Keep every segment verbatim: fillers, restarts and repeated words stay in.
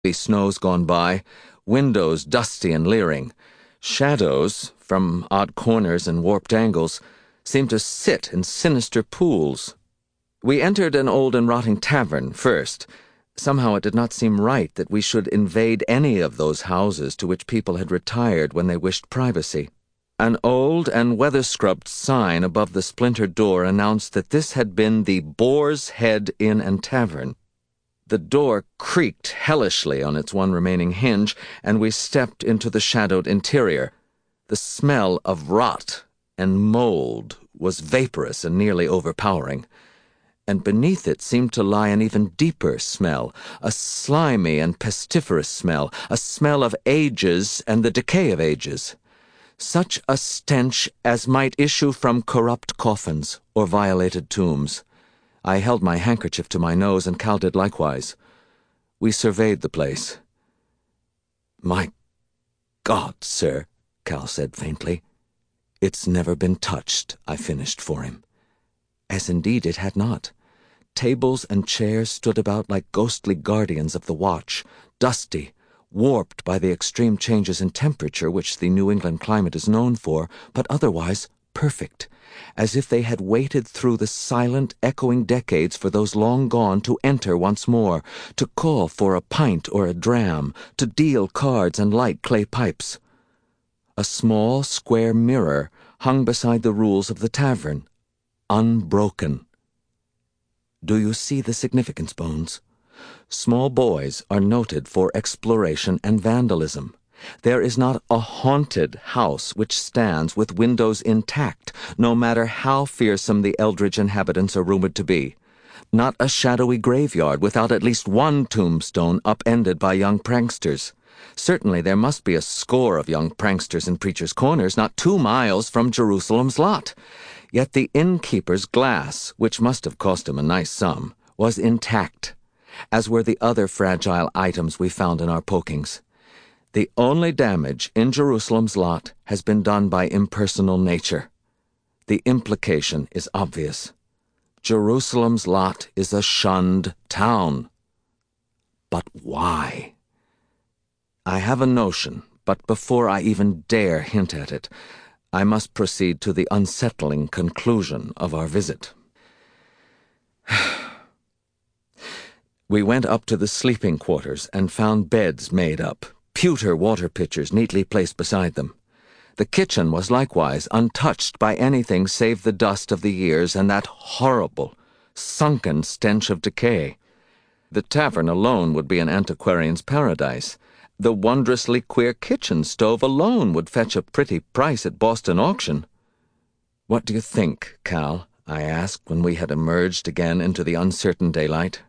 Snows gone by, windows dusty and leering. Shadows, from odd corners and warped angles, seemed to sit in sinister pools. We entered an old and rotting tavern first. Somehow it did not seem right that we should invade any of those houses to which people had retired when they wished privacy. An old and weather-scrubbed sign above the splintered door announced that this had been the Boar's Head Inn and Tavern. The door creaked hellishly on its one remaining hinge, and we stepped into the shadowed interior. The smell of rot and mold was vaporous and nearly overpowering, and beneath it seemed to lie an even deeper smell, a slimy and pestiferous smell, a smell of ages and the decay of ages. Such a stench as might issue from corrupt coffins or violated tombs. I held my handkerchief to my nose, and Cal did likewise. We surveyed the place. "My God, sir," Cal said faintly. "It's never been touched," I finished for him. As indeed it had not. Tables and chairs stood about like ghostly guardians of the watch, dusty, warped by the extreme changes in temperature which the New England climate is known for, but otherwise perfect, as if they had waited through the silent, echoing decades for those long gone to enter once more, to call for a pint or a dram, to deal cards and light clay pipes. A small, square mirror hung beside the rules of the tavern, unbroken. Do you see the significance, Bones? Small boys are noted for exploration and vandalism. There is not a haunted house which stands with windows intact, no matter how fearsome the eldritch inhabitants are rumored to be. Not a shadowy graveyard without at least one tombstone upended by young pranksters. Certainly there must be a score of young pranksters in Preacher's Corners, not two miles from Jerusalem's lot. Yet the innkeeper's glass, which must have cost him a nice sum, was intact, as were the other fragile items we found in our pokings. The only damage in Jerusalem's lot has been done by impersonal nature. The implication is obvious. Jerusalem's lot is a shunned town. But why? I have a notion, but before I even dare hint at it, I must proceed to the unsettling conclusion of our visit. We went up to the sleeping quarters and found beds made up, pewter water pitchers neatly placed beside them. The kitchen was likewise untouched by anything save the dust of the years and that horrible, sunken stench of decay. The tavern alone would be an antiquarian's paradise. The wondrously queer kitchen stove alone would fetch a pretty price at Boston auction. "What do you think, Cal?" I asked when we had emerged again into the uncertain daylight.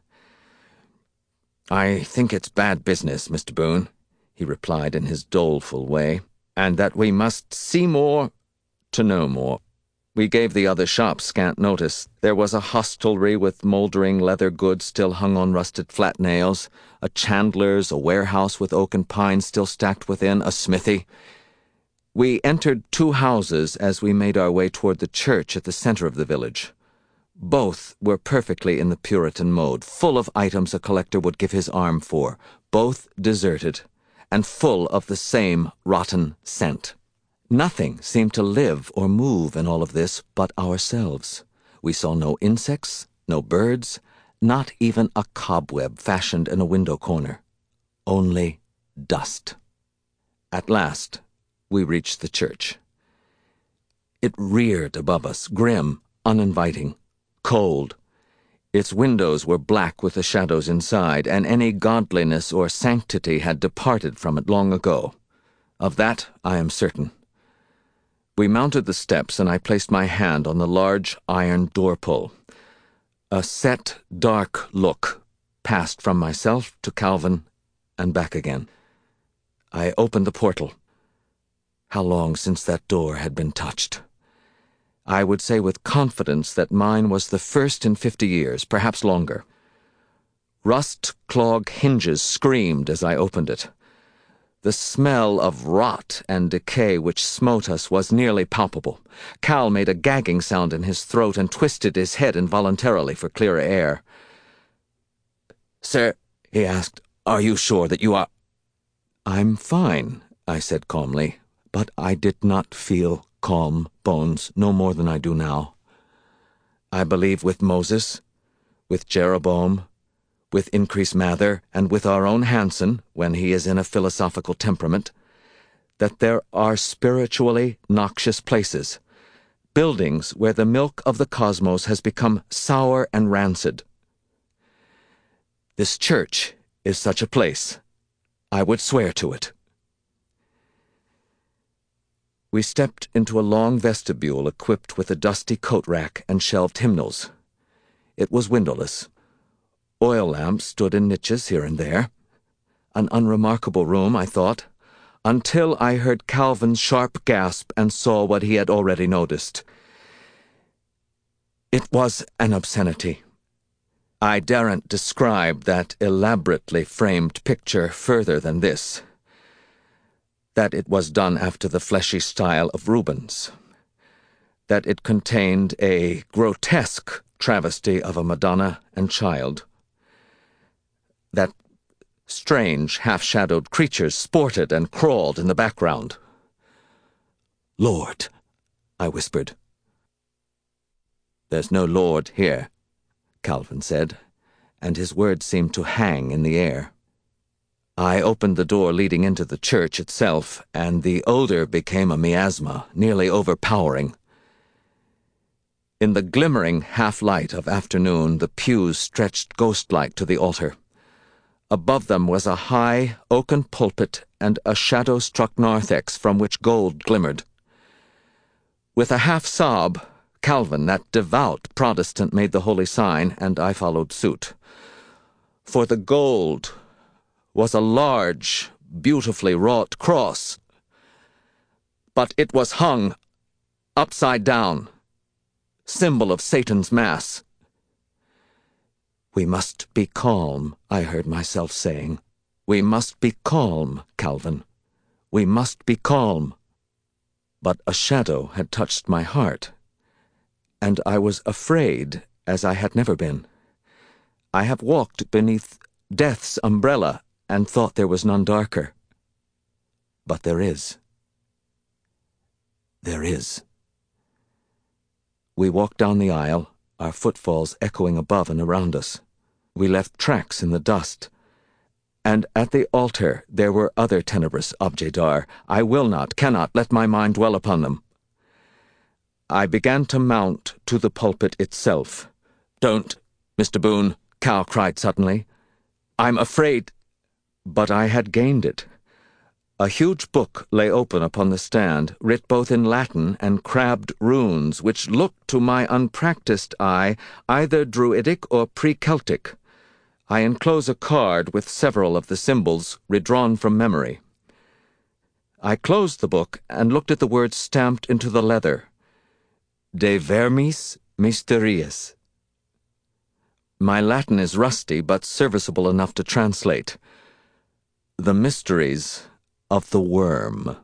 "I think it's bad business, Mister Boone," he replied in his doleful way, "and that we must see more to know more. We gave the other shops scant notice. There was a hostelry with mouldering leather goods still hung on rusted flat nails, a chandler's, a warehouse with oak and pine still stacked within, a smithy. We entered two houses as we made our way toward the church at the center of the village. Both were perfectly in the Puritan mode, full of items a collector would give his arm for, both deserted, and full of the same rotten scent. Nothing seemed to live or move in all of this but ourselves. We saw no insects, no birds, not even a cobweb fashioned in a window corner. Only dust. At last, we reached the church. It reared above us, grim, uninviting, cold. Its windows were black with the shadows inside, and any godliness or sanctity had departed from it long ago. Of that I am certain. We mounted the steps, and I placed my hand on the large iron door-pull. A set, dark look passed from myself to Calvin and back again. I opened the portal. How long since that door had been touched? I would say with confidence that mine was the first in fifty years, perhaps longer. Rust-clogged hinges screamed as I opened it. The smell of rot and decay which smote us was nearly palpable. Cal made a gagging sound in his throat and twisted his head involuntarily for clearer air. "Sir," he asked, Are you sure that you are—" "I'm fine," I said calmly, but I did not feel calm, Bones, no more than I do now. I believe with Moses, with Jeroboam, with Increase Mather, and with our own Hansen, when he is in a philosophical temperament, that there are spiritually noxious places, buildings where the milk of the cosmos has become sour and rancid. This church is such a place. I would swear to it. We stepped into a long vestibule equipped with a dusty coat rack and shelved hymnals. It was windowless. Oil lamps stood in niches here and there. An unremarkable room, I thought, until I heard Calvin's sharp gasp and saw what he had already noticed. It was an obscenity. I daren't describe that elaborately framed picture further than this: that it was done after the fleshy style of Rubens, that it contained a grotesque travesty of a Madonna and Child, that strange half-shadowed creatures sported and crawled in the background. "Lord," I whispered. "There's no Lord here," Calvin said, and his words seemed to hang in the air. I opened the door leading into the church itself, and the odor became a miasma, nearly overpowering. In the glimmering half-light of afternoon, the pews stretched ghost-like to the altar. Above them was a high, oaken pulpit and a shadow-struck narthex from which gold glimmered. With a half-sob, Calvin, that devout Protestant, made the holy sign, and I followed suit. For the gold was a large, beautifully wrought cross, but it was hung upside down, symbol of Satan's mass. "We must be calm," I heard myself saying. "We must be calm, Calvin. We must be calm." But a shadow had touched my heart, and I was afraid as I had never been. I have walked beneath death's umbrella and thought there was none darker. But there is. There is. We walked down the aisle, our footfalls echoing above and around us. We left tracks in the dust. And at the altar there were other tenebrous objets d'art. I will not, cannot let my mind dwell upon them. I began to mount to the pulpit itself. "Don't, Mister Boone," Cal cried suddenly. "I'm afraid—" But I had gained it. A huge book lay open upon the stand, writ both in Latin and crabbed runes, which looked to my unpractised eye either Druidic or pre-Celtic. I enclose a card with several of the symbols redrawn from memory. I closed the book and looked at the words stamped into the leather. De vermis mysteriis. My Latin is rusty, but serviceable enough to translate. The mysteries of the worm.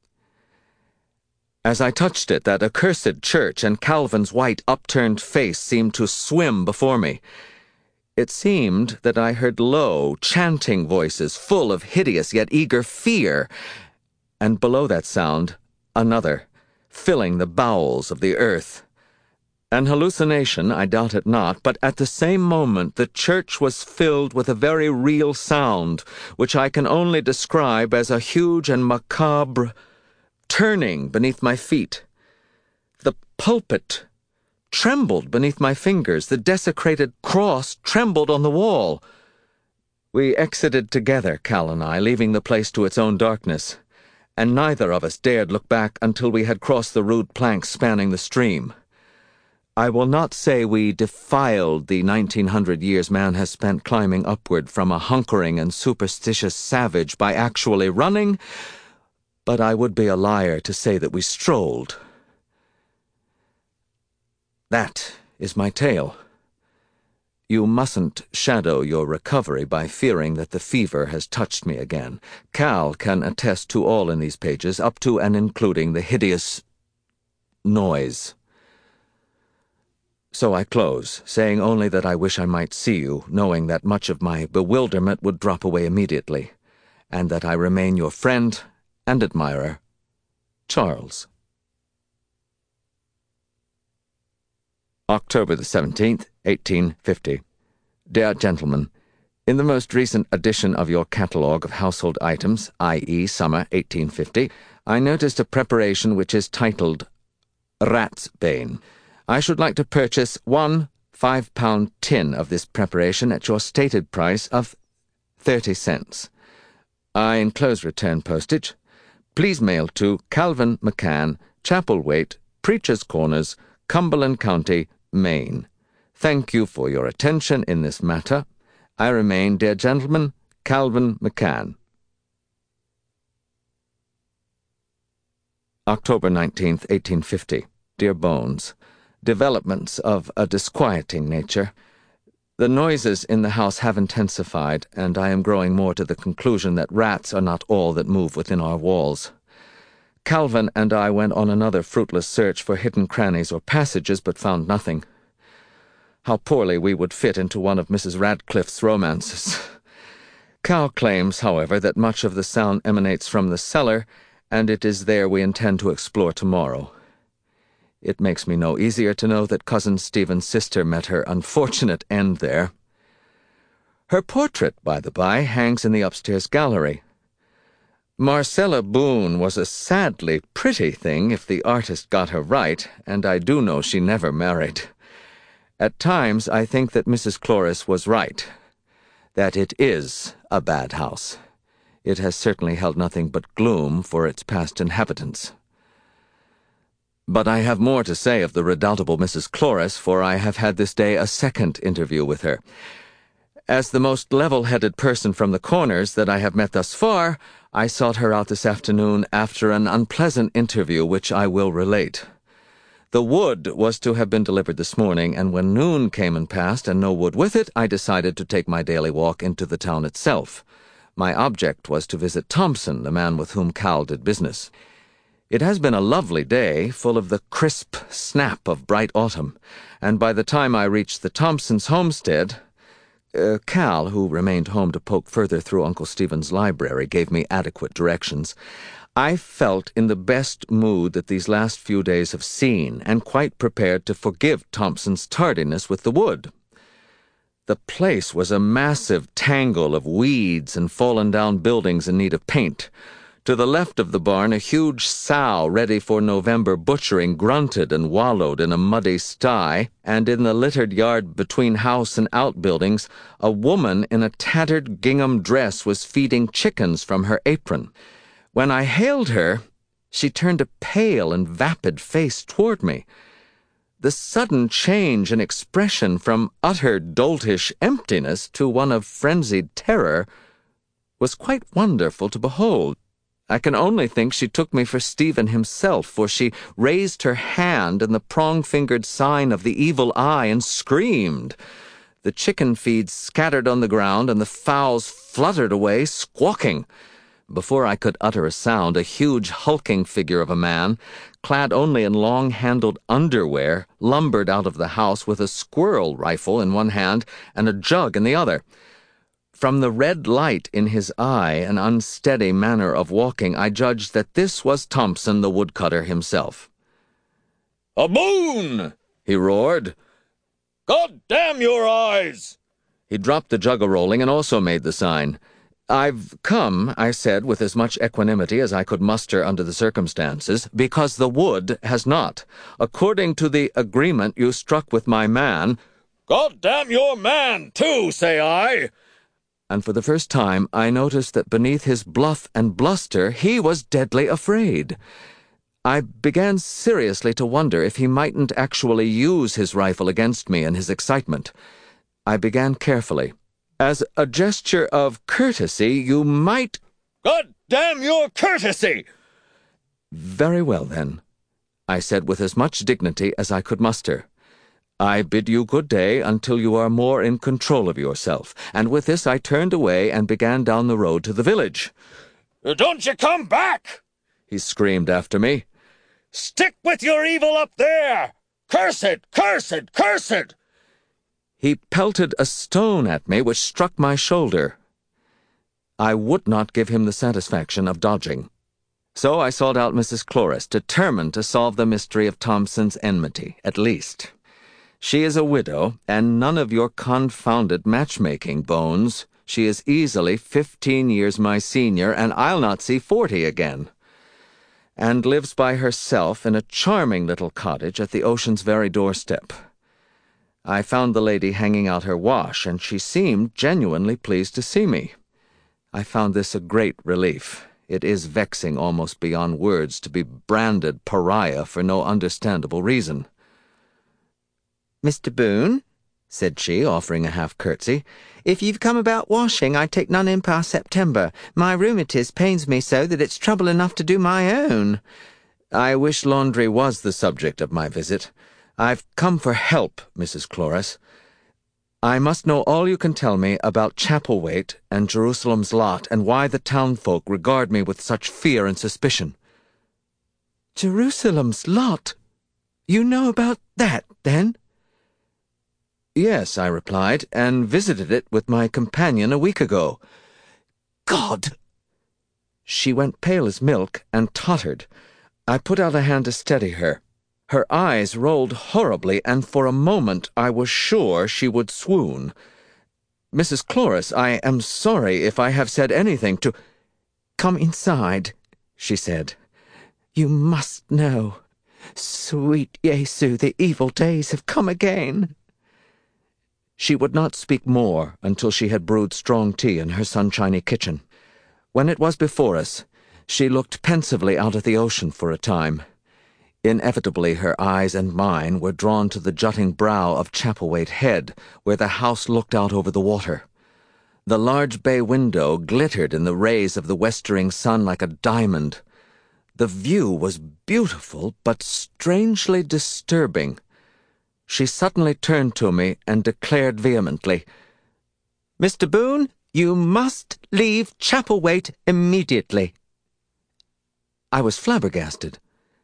As I touched it, that accursed church and Calvin's white upturned face seemed to swim before me. It seemed that I heard low, chanting voices full of hideous yet eager fear, and below that sound, another, filling the bowels of the earth. An hallucination, I doubt it not, but at the same moment the church was filled with a very real sound, which I can only describe as a huge and macabre turning beneath my feet. The pulpit trembled beneath my fingers. The desecrated cross trembled on the wall. We exited together, Cal and I, leaving the place to its own darkness, and neither of us dared look back until we had crossed the rude planks spanning the stream. I will not say we defiled the nineteen hundred years man has spent climbing upward from a hunkering and superstitious savage by actually running, but I would be a liar to say that we strolled. That is my tale. You mustn't shadow your recovery by fearing that the fever has touched me again. Cal can attest to all in these pages, up to and including the hideous noise. So I close, saying only that I wish I might see you, knowing that much of my bewilderment would drop away immediately, and that I remain your friend and admirer, Charles. October the seventeenth, eighteen fifty. Dear Gentleman, in the most recent edition of your catalogue of household items, that is summer eighteen fifty, I noticed a preparation which is titled Ratsbane. I should like to purchase one five-pound tin of this preparation at your stated price of thirty cents. I enclose return postage. Please mail to Calvin McCann, Chapelwaite, Preacher's Corners, Cumberland County, Maine. Thank you for your attention in this matter. I remain, dear gentleman, Calvin McCann. October nineteenth, eighteen fifty. Dear Bones, developments of a disquieting nature. The noises in the house have intensified, and I am growing more to the conclusion that rats are not all that move within our walls. Calvin and I went on another fruitless search for hidden crannies or passages, but found nothing. How poorly we would fit into one of Missus Radcliffe's romances. Cal claims, however, that much of the sound emanates from the cellar, and it is there we intend to explore tomorrow. It makes me no easier to know that Cousin Stephen's sister met her unfortunate end there. Her portrait, by the by, hangs in the upstairs gallery. Marcella Boone was a sadly pretty thing if the artist got her right, and I do know she never married. At times I think that Missus Cloris was right, that it is a bad house. It has certainly held nothing but gloom for its past inhabitants. But I have more to say of the redoubtable Missus Cloris, for I have had this day a second interview with her. As the most level-headed person from the Corners that I have met thus far, I sought her out this afternoon after an unpleasant interview which I will relate. The wood was to have been delivered this morning, and when noon came and passed and no wood with it, I decided to take my daily walk into the town itself. My object was to visit Thompson, the man with whom Cal did business. It has been a lovely day, full of the crisp snap of bright autumn, and by the time I reached the Thompsons' homestead, uh, Cal, who remained home to poke further through Uncle Stephen's library, gave me adequate directions. I felt in the best mood that these last few days have seen, and quite prepared to forgive Thompson's tardiness with the wood. The place was a massive tangle of weeds and fallen-down buildings in need of paint. To the left of the barn, a huge sow ready for November butchering grunted and wallowed in a muddy sty, and in the littered yard between house and outbuildings, a woman in a tattered gingham dress was feeding chickens from her apron. When I hailed her, she turned a pale and vapid face toward me. The sudden change in expression from utter doltish emptiness to one of frenzied terror was quite wonderful to behold. I can only think she took me for Stephen himself, for she raised her hand in the prong-fingered sign of the evil eye and screamed. The chicken feed scattered on the ground, and the fowls fluttered away, squawking. Before I could utter a sound, a huge hulking figure of a man, clad only in long-handled underwear, lumbered out of the house with a squirrel rifle in one hand and a jug in the other. From the red light in his eye and unsteady manner of walking, I judged that this was Thompson the woodcutter himself. "A Boone!" he roared. "God damn your eyes!" He dropped the jug a-rolling and also made the sign. "I've come," I said with as much equanimity as I could muster under the circumstances, "because the wood has not. According to the agreement you struck with my man—" "God damn your man, too, say I!" And for the first time I noticed that beneath his bluff and bluster he was deadly afraid. I began seriously to wonder if he mightn't actually use his rifle against me in his excitement. I began carefully. "As a gesture of courtesy, you might—" "God damn your courtesy!" "Very well, then," I said with as much dignity as I could muster. "I bid you good day until you are more in control of yourself." And with this I turned away and began down the road to the village. "Don't you come back!" he screamed after me. "Stick with your evil up there! Curse it! Curse it! Curse it! He pelted a stone at me which struck my shoulder. I would not give him the satisfaction of dodging. So I sought out Missus Cloris, determined to solve the mystery of Thompson's enmity, at least. She is a widow, and none of your confounded matchmaking, Bones. She is easily fifteen years my senior, and I'll not see forty again. And lives by herself in a charming little cottage at the ocean's very doorstep. I found the lady hanging out her wash, and she seemed genuinely pleased to see me. I found this a great relief. It is vexing almost beyond words to be branded pariah for no understandable reason. "Mister Boone," said she, offering a half-curtsy, "if you've come about washing, I take none in past September. My rheumatis pains me so that it's trouble enough to do my own." I wish laundry was the subject of my visit. I've come for help, Missus Cloris. I must know all you can tell me about Chapelwaite and Jerusalem's Lot, and why the townfolk regard me with such fear and suspicion. Jerusalem's Lot? You know about that, then? Yes, I replied, and visited it with my companion a week ago. God! She went pale as milk and tottered. I put out a hand to steady her. Her eyes rolled horribly, and for a moment I was sure she would swoon. Missus Cloris, I am sorry if I have said anything to— "Come inside," she said. "You must know. Sweet Jesu, the evil days have come again." She would not speak more until she had brewed strong tea in her sunshiny kitchen. When it was before us, she looked pensively out at the ocean for a time. Inevitably her eyes and mine were drawn to the jutting brow of Chapelwaite Head, where the house looked out over the water. The large bay window glittered in the rays of the westering sun like a diamond. The view was beautiful, but strangely disturbing. She suddenly turned to me and declared vehemently, "Mister Boone, you must leave Chapelwaite immediately." I was flabbergasted.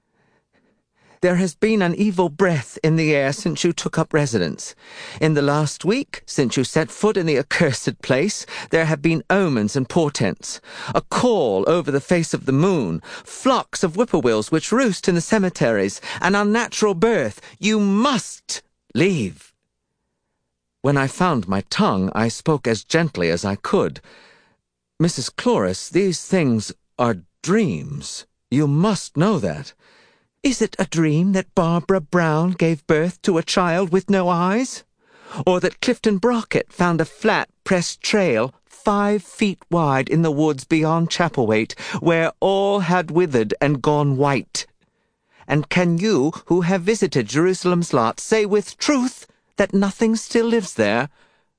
"There has been an evil breath in the air since you took up residence. In the last week, since you set foot in the accursed place, there have been omens and portents. A call over the face of the moon, flocks of whippoorwills which roost in the cemeteries, an unnatural birth. You must leave." When I found my tongue, I spoke as gently as I could. "Missus Cloris, these things are dreams. You must know that." "Is it a dream that Barbara Brown gave birth to a child with no eyes? Or that Clifton Brockett found a flat, pressed trail five feet wide in the woods beyond Chapelwaite, where all had withered and gone white? And can you, who have visited Jerusalem's Lot, say with truth that nothing still lives there?"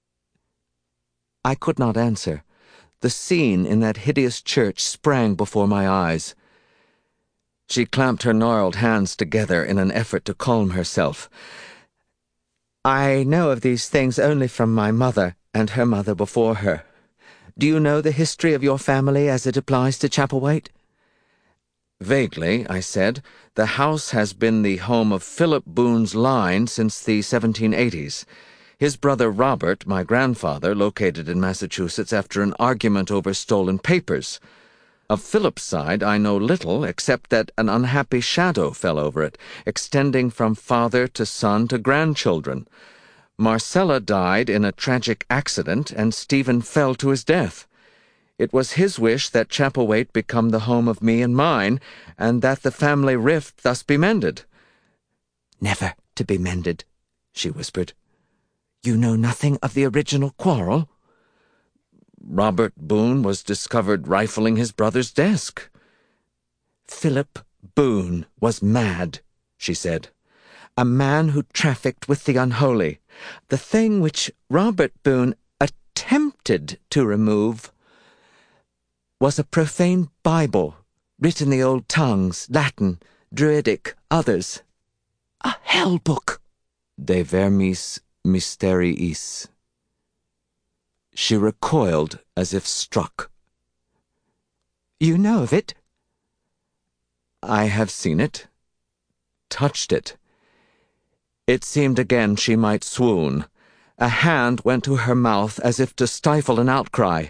I could not answer. The scene in that hideous church sprang before my eyes. She clamped her gnarled hands together in an effort to calm herself. "I know of these things only from my mother and her mother before her. Do you know the history of your family as it applies to Chapelwaite?" "Vaguely," I said. "The house has been the home of Philip Boone's line since the seventeen eighties. His brother Robert, my grandfather, located in Massachusetts after an argument over stolen papers. Of Philip's side I know little, except that an unhappy shadow fell over it, extending from father to son to grandchildren. Marcella died in a tragic accident, and Stephen fell to his death. It was his wish that Chapelwaite become the home of me and mine, and that the family rift thus be mended." "Never to be mended," she whispered. "You know nothing of the original quarrel?" "Robert Boone was discovered rifling his brother's desk." "Philip Boone was mad," she said. "A man who trafficked with the unholy. The thing which Robert Boone attempted to remove was a profane Bible, written in the old tongues, Latin, Druidic, others. A hell book. De vermis mysteriis. She recoiled as if struck. "You know of it?" "I have seen it, touched it. It seemed again she might swoon. A hand went to her mouth as if to stifle an outcry.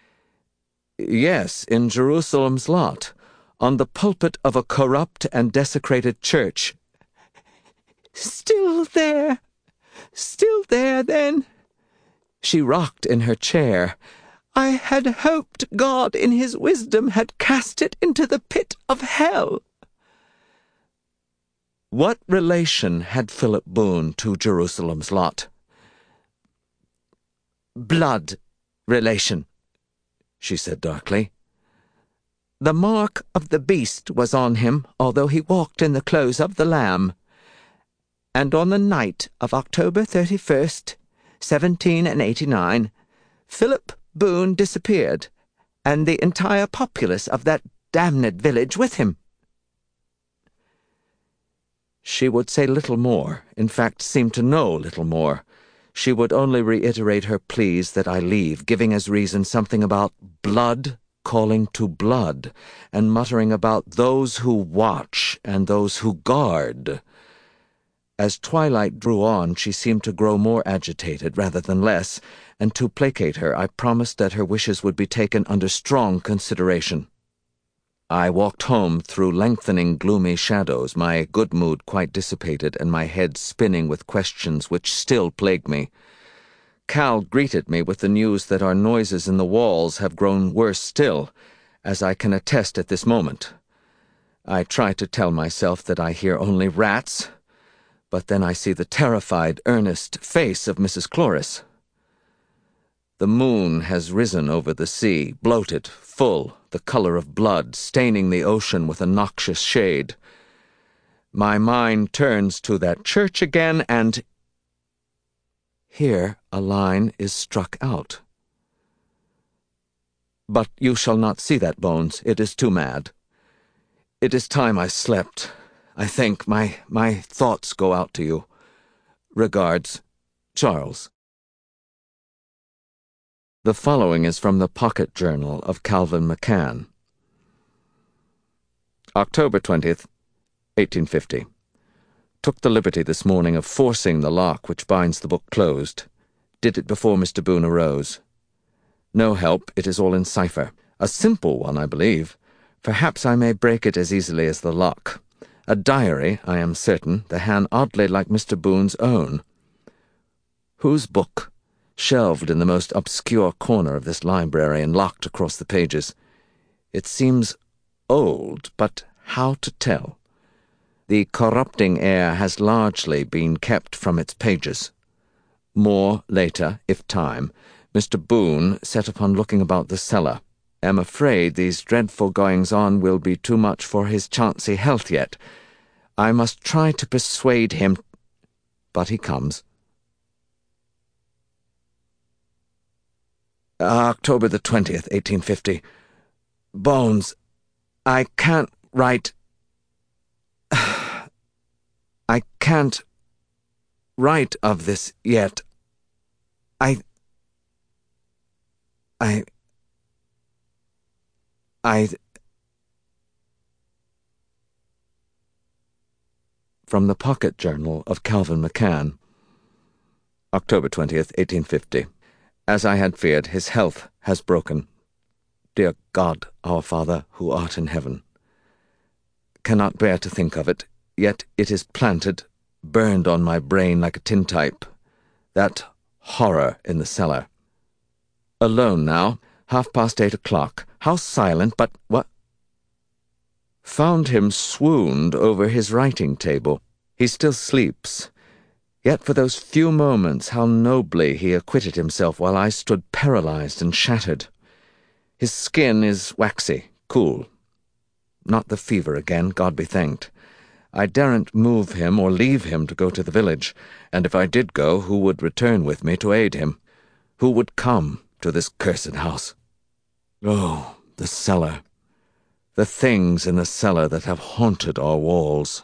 Yes, in Jerusalem's lot, on the pulpit of a corrupt and desecrated church. Still there! Still there, then? She rocked in her chair. I had hoped God in his wisdom had cast it into the pit of hell. What relation had Philip Boone to Jerusalem's lot? Blood relation, she said darkly. The mark of the beast was on him, although he walked in the clothes of the Lamb. And on the night of October thirty-first, seventeen and eighty-nine, Philip Boone disappeared, and the entire populace of that damned village with him. She would say little more, in fact seemed to know little more. She would only reiterate her pleas that I leave, giving as reason something about blood calling to blood, and muttering about those who watch and those who guard. As twilight drew on, she seemed to grow more agitated rather than less, and to placate her, I promised that her wishes would be taken under strong consideration. I walked home through lengthening gloomy shadows, my good mood quite dissipated and my head spinning with questions which still plagued me. Cal greeted me with the news that our noises in the walls have grown worse still, as I can attest at this moment. I try to tell myself that I hear only rats, but then I see the terrified, earnest face of Missus Cloris. The moon has risen over the sea, bloated, full, the color of blood, staining the ocean with a noxious shade. My mind turns to that church again, and here a line is struck out. But you shall not see that, Bones. It is too mad. It is time I slept. I think my, my thoughts go out to you. Regards, Charles. The following is from the pocket journal of Calvin McCann. October twentieth, eighteen fifty. Took the liberty this morning of forcing the lock which binds the book closed. Did it before Mister Boone arose. No help, it is all in cipher. A simple one, I believe. Perhaps I may break it as easily as the lock. A diary, I am certain, the hand oddly like Mister Boone's own. Whose book? Shelved in the most obscure corner of this library and locked across the pages. It seems old, but how to tell? The corrupting air has largely been kept from its pages. More later, if time, Mister Boone set upon looking about the cellar. Am afraid these dreadful goings-on will be too much for his chancy health yet. I must try to persuade him, but he comes. October the twentieth, eighteen fifty. Bones, I can't write... I can't write of this yet. I... I... I... From the pocket journal of Calvin McCann. October twentieth, eighteen fifty. As I had feared, his health has broken. Dear God, our Father, who art in heaven. Cannot bear to think of it, yet it is planted, burned on my brain like a tintype. That horror in the cellar. Alone now, half past eight o'clock. How silent, but what? Found him swooned over his writing table. He still sleeps. Yet for those few moments how nobly he acquitted himself while I stood paralyzed and shattered. His skin is waxy, cool. Not the fever again, God be thanked. I daren't move him or leave him to go to the village, and if I did go, who would return with me to aid him? Who would come to this cursed house? Oh, the cellar. The things in the cellar that have haunted our walls.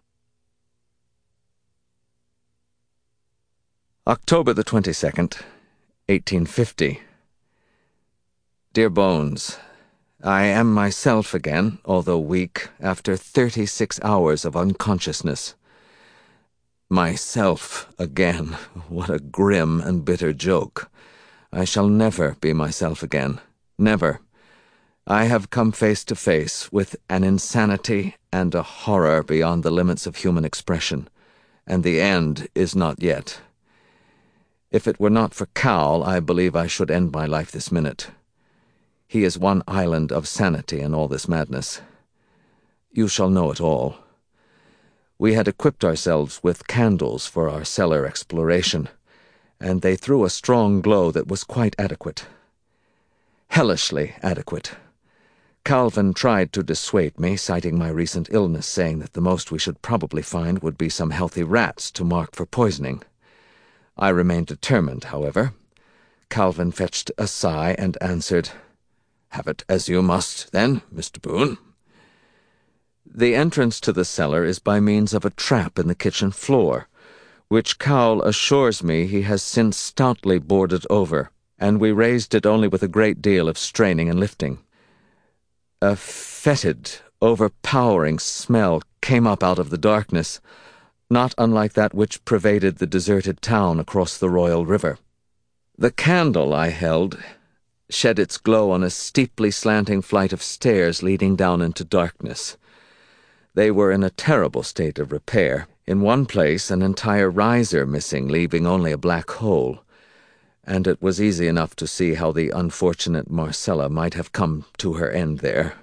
October the twenty-second, eighteen fifty. Dear Bones, I am myself again, although weak, after thirty-six hours of unconsciousness. Myself again. What a grim and bitter joke. I shall never be myself again. Never. I have come face to face with an insanity and a horror beyond the limits of human expression, and the end is not yet. If it were not for Cal, I believe I should end my life this minute. He is one island of sanity in all this madness. You shall know it all. We had equipped ourselves with candles for our cellar exploration, and they threw a strong glow that was quite adequate. Hellishly adequate. Calvin tried to dissuade me, citing my recent illness, saying that the most we should probably find would be some healthy rats to mark for poisoning. I remained determined, however. Calvin fetched a sigh and answered, "Have it as you must, then, Mister Boone." The entrance to the cellar is by means of a trap in the kitchen floor, which Cowell assures me he has since stoutly boarded over, and we raised it only with a great deal of straining and lifting. A fetid, overpowering smell came up out of the darkness, not unlike that which pervaded the deserted town across the Royal River. The candle I held shed its glow on a steeply slanting flight of stairs leading down into darkness. They were in a terrible state of repair. In one place an entire riser missing, leaving only a black hole, and it was easy enough to see how the unfortunate Marcella might have come to her end there.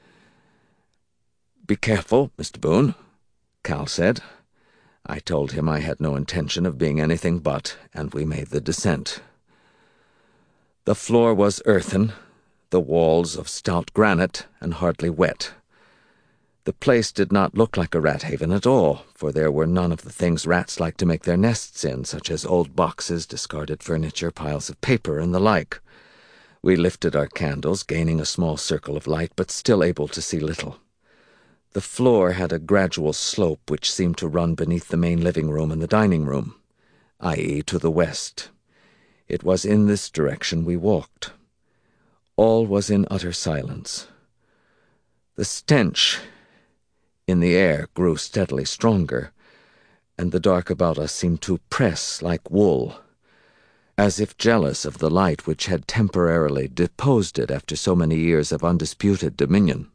"Be careful, Mister Boone," Cal said. I told him I had no intention of being anything but, and we made the descent. The floor was earthen, the walls of stout granite, and hardly wet. The place did not look like a rat haven at all, for there were none of the things rats like to make their nests in, such as old boxes, discarded furniture, piles of paper, and the like. We lifted our candles, gaining a small circle of light, but still able to see little. The floor had a gradual slope which seemed to run beneath the main living room and the dining room, that is to the west. It was in this direction we walked. All was in utter silence. The stench in the air grew steadily stronger, and the dark about us seemed to press like wool, as if jealous of the light which had temporarily deposed it after so many years of undisputed dominion.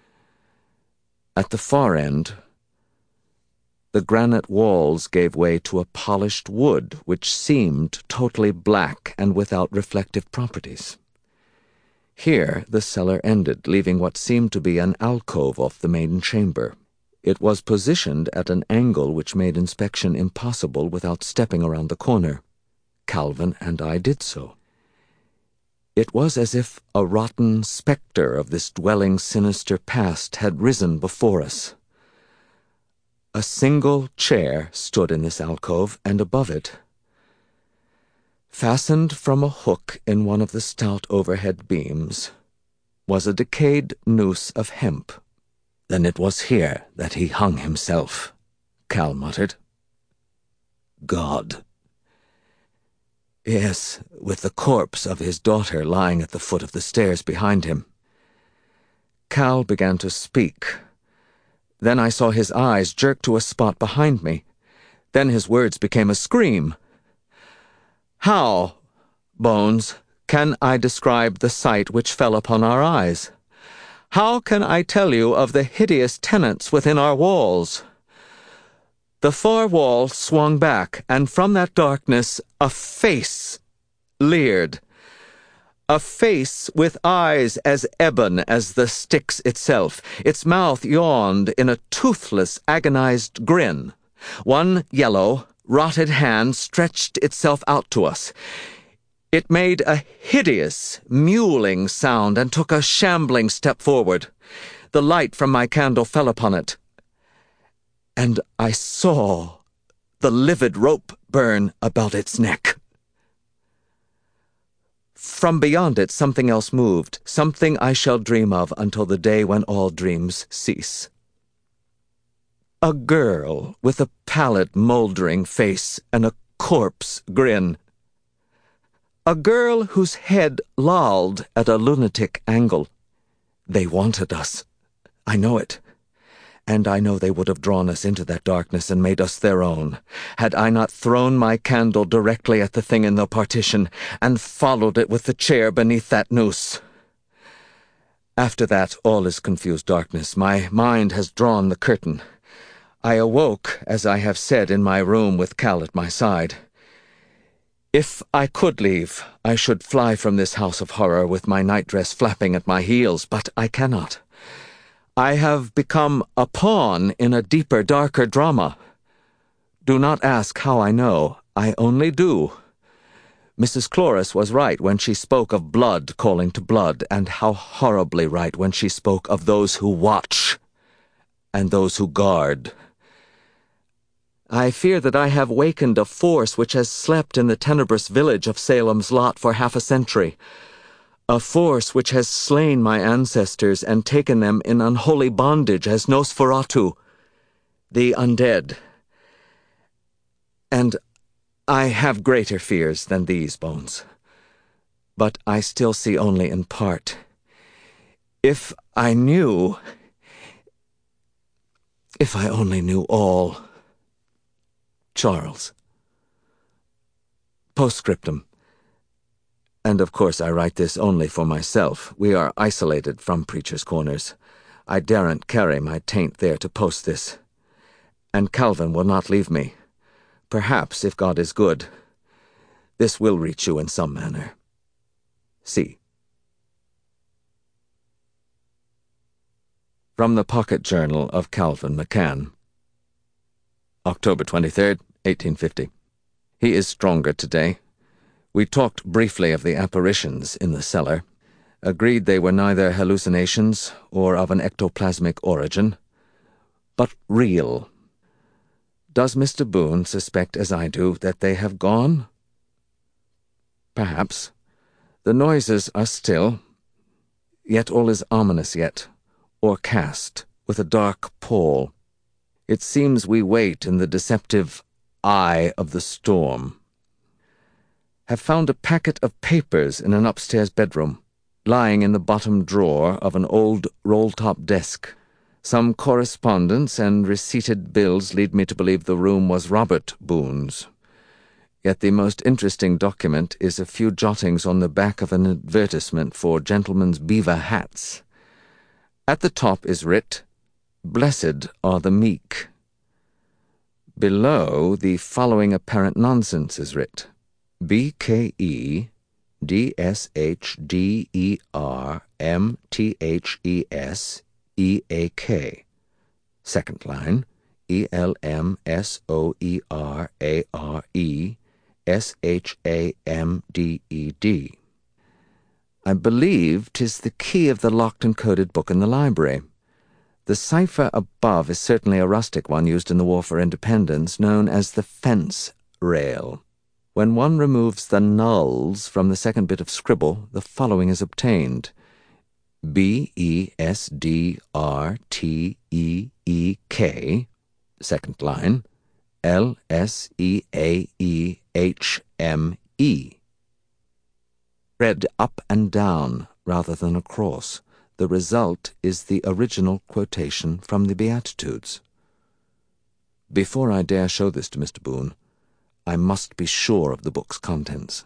At the far end, the granite walls gave way to a polished wood which seemed totally black and without reflective properties. Here the cellar ended, leaving what seemed to be an alcove off the main chamber. It was positioned at an angle which made inspection impossible without stepping around the corner. Calvin and I did so. It was as if a rotten spectre of this dwelling sinister past had risen before us. A single chair stood in this alcove, and above it, fastened from a hook in one of the stout overhead beams, was a decayed noose of hemp. "Then it was here that he hung himself," Cal muttered. "God." "Yes, with the corpse of his daughter lying at the foot of the stairs behind him." Cal began to speak. Then I saw his eyes jerk to a spot behind me. Then his words became a scream. "How, Bones, can I describe the sight which fell upon our eyes? How can I tell you of the hideous tenants within our walls?" The far wall swung back, and from that darkness a face leered. A face with eyes as ebon as the Styx itself. Its mouth yawned in a toothless, agonized grin. One yellow, rotted hand stretched itself out to us. It made a hideous, mewling sound and took a shambling step forward. The light from my candle fell upon it, and I saw the livid rope burn about its neck. From beyond it something else moved, something I shall dream of until the day when all dreams cease. A girl with a pallid, moldering face and a corpse grin. A girl whose head lolled at a lunatic angle. They wanted us. I know it. And I know they would have drawn us into that darkness and made us their own, had I not thrown my candle directly at the thing in the partition, and followed it with the chair beneath that noose. After that, all is confused darkness. My mind has drawn the curtain. I awoke, as I have said, in my room with Cal at my side. If I could leave, I should fly from this house of horror with my nightdress flapping at my heels, but I cannot. I have become a pawn in a deeper, darker drama. Do not ask how I know. I only do. Missus Cloris was right when she spoke of blood calling to blood, and how horribly right when she spoke of those who watch and those who guard. I fear that I have wakened a force which has slept in the tenebrous village of Salem's Lot for half a century. A force which has slain my ancestors and taken them in unholy bondage as Nosferatu, the undead. And I have greater fears than these, Bones. But I still see only in part. If I knew... If I only knew all... Charles. Postscriptum. And of course I write this only for myself. We are isolated from Preacher's Corners. I daren't carry my taint there to post this. And Calvin will not leave me. Perhaps, if God is good, this will reach you in some manner. See. From the Pocket Journal of Calvin McCann. October twenty-third, eighteen fifty. He is stronger today. We talked briefly of the apparitions in the cellar, agreed they were neither hallucinations or of an ectoplasmic origin, but real. Does Mister Boone suspect, as I do, that they have gone? Perhaps. The noises are still, yet all is ominous yet, or cast, with a dark pall. It seems we wait in the deceptive eye of the storm. Have found a packet of papers in an upstairs bedroom, lying in the bottom drawer of an old roll-top desk. Some correspondence and receipted bills lead me to believe the room was Robert Boone's. Yet the most interesting document is a few jottings on the back of an advertisement for gentlemen's beaver hats. At the top is writ, "Blessed are the meek." Below, the following apparent nonsense is writ, B K E D S H D E R M T H E S E A K. Second line, E L M S O E R A R E S H A M D E D. I believe 'tis the key of the locked and coded book in the library. The cipher above is certainly a rustic one used in the War for Independence, known as the fence rail. When one removes the nulls from the second bit of scribble, the following is obtained. B E S D R T E E K, second line, L S E A E H M E. Read up and down rather than across. The result is the original quotation from the Beatitudes. Before I dare show this to Mister Boone, I must be sure of the book's contents.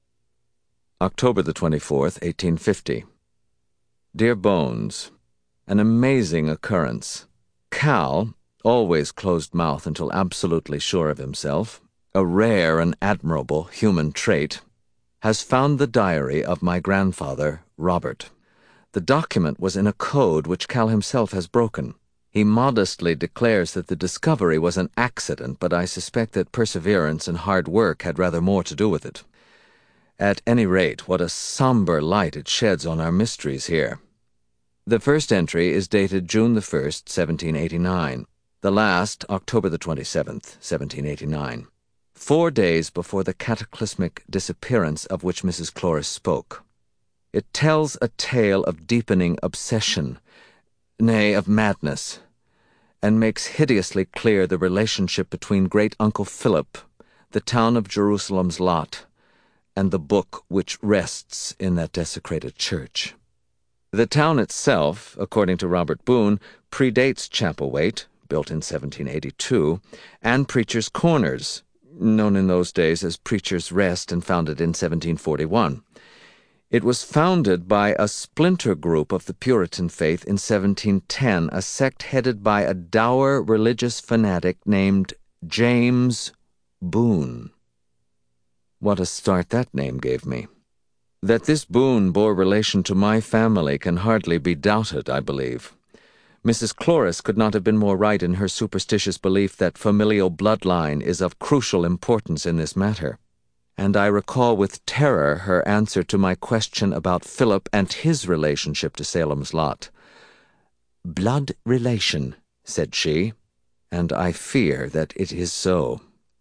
October the twenty-fourth, eighteen fifty. Dear Bones, an amazing occurrence. Cal, always closed-mouthed until absolutely sure of himself, a rare and admirable human trait, has found the diary of my grandfather, Robert. The document was in a code which Cal himself has broken. He modestly declares that the discovery was an accident, but I suspect that perseverance and hard work had rather more to do with it. At any rate, what a somber light it sheds on our mysteries here. The first entry is dated June the first, seventeen eighty-nine. The last, October the twenty-seventh, seventeen eighty-nine. Four days before the cataclysmic disappearance of which Missus Cloris spoke. It tells a tale of deepening obsession, nay, of madness, and makes hideously clear the relationship between great-uncle Philip, the town of Jerusalem's Lot, and the book which rests in that desecrated church. The town itself, according to Robert Boone, predates Chapelwaite, built in seventeen eighty-two, and Preacher's Corners, known in those days as Preacher's Rest and founded in seventeen forty-one. It was founded by a splinter group of the Puritan faith in seventeen ten, a sect headed by a dour religious fanatic named James Boone. What a start that name gave me. That this Boone bore relation to my family can hardly be doubted, I believe. Missus Cloris could not have been more right in her superstitious belief that familial bloodline is of crucial importance in this matter, and I recall with terror her answer to my question about Philip and his relationship to Salem's Lot. "Blood relation," said she, and I fear that it is so.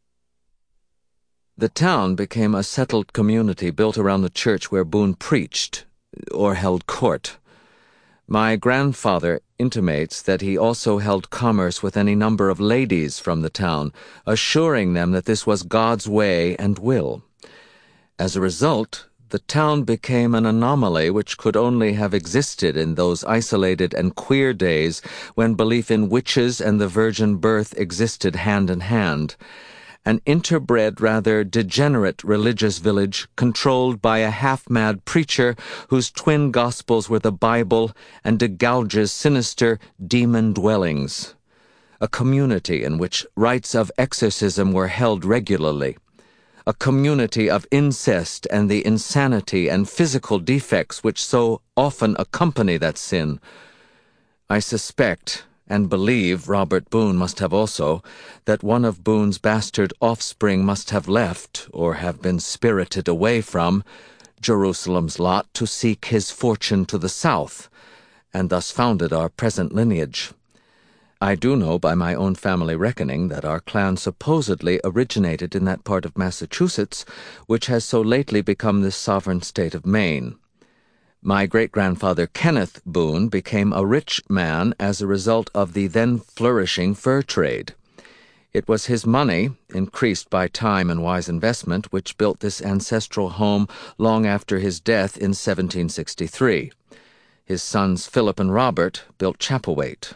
The town became a settled community built around the church where Boone preached, or held court. My grandfather intimates that he also held commerce with any number of ladies from the town, assuring them that this was God's way and will. As a result, the town became an anomaly which could only have existed in those isolated and queer days when belief in witches and the virgin birth existed hand in hand. An interbred, rather degenerate religious village controlled by a half-mad preacher whose twin gospels were the Bible and De Gouge's sinister demon dwellings. A community in which rites of exorcism were held regularly. A community of incest and the insanity and physical defects which so often accompany that sin. I suspect, and believe Robert Boone must have also, that one of Boone's bastard offspring must have left, or have been spirited away from, Jerusalem's Lot to seek his fortune to the south, and thus founded our present lineage. I do know by my own family reckoning that our clan supposedly originated in that part of Massachusetts which has so lately become the sovereign state of Maine. My great-grandfather Kenneth Boone became a rich man as a result of the then flourishing fur trade. It was his money, increased by time and wise investment, which built this ancestral home long after his death in seventeen sixty-three. His sons Philip and Robert built Chapelwaite.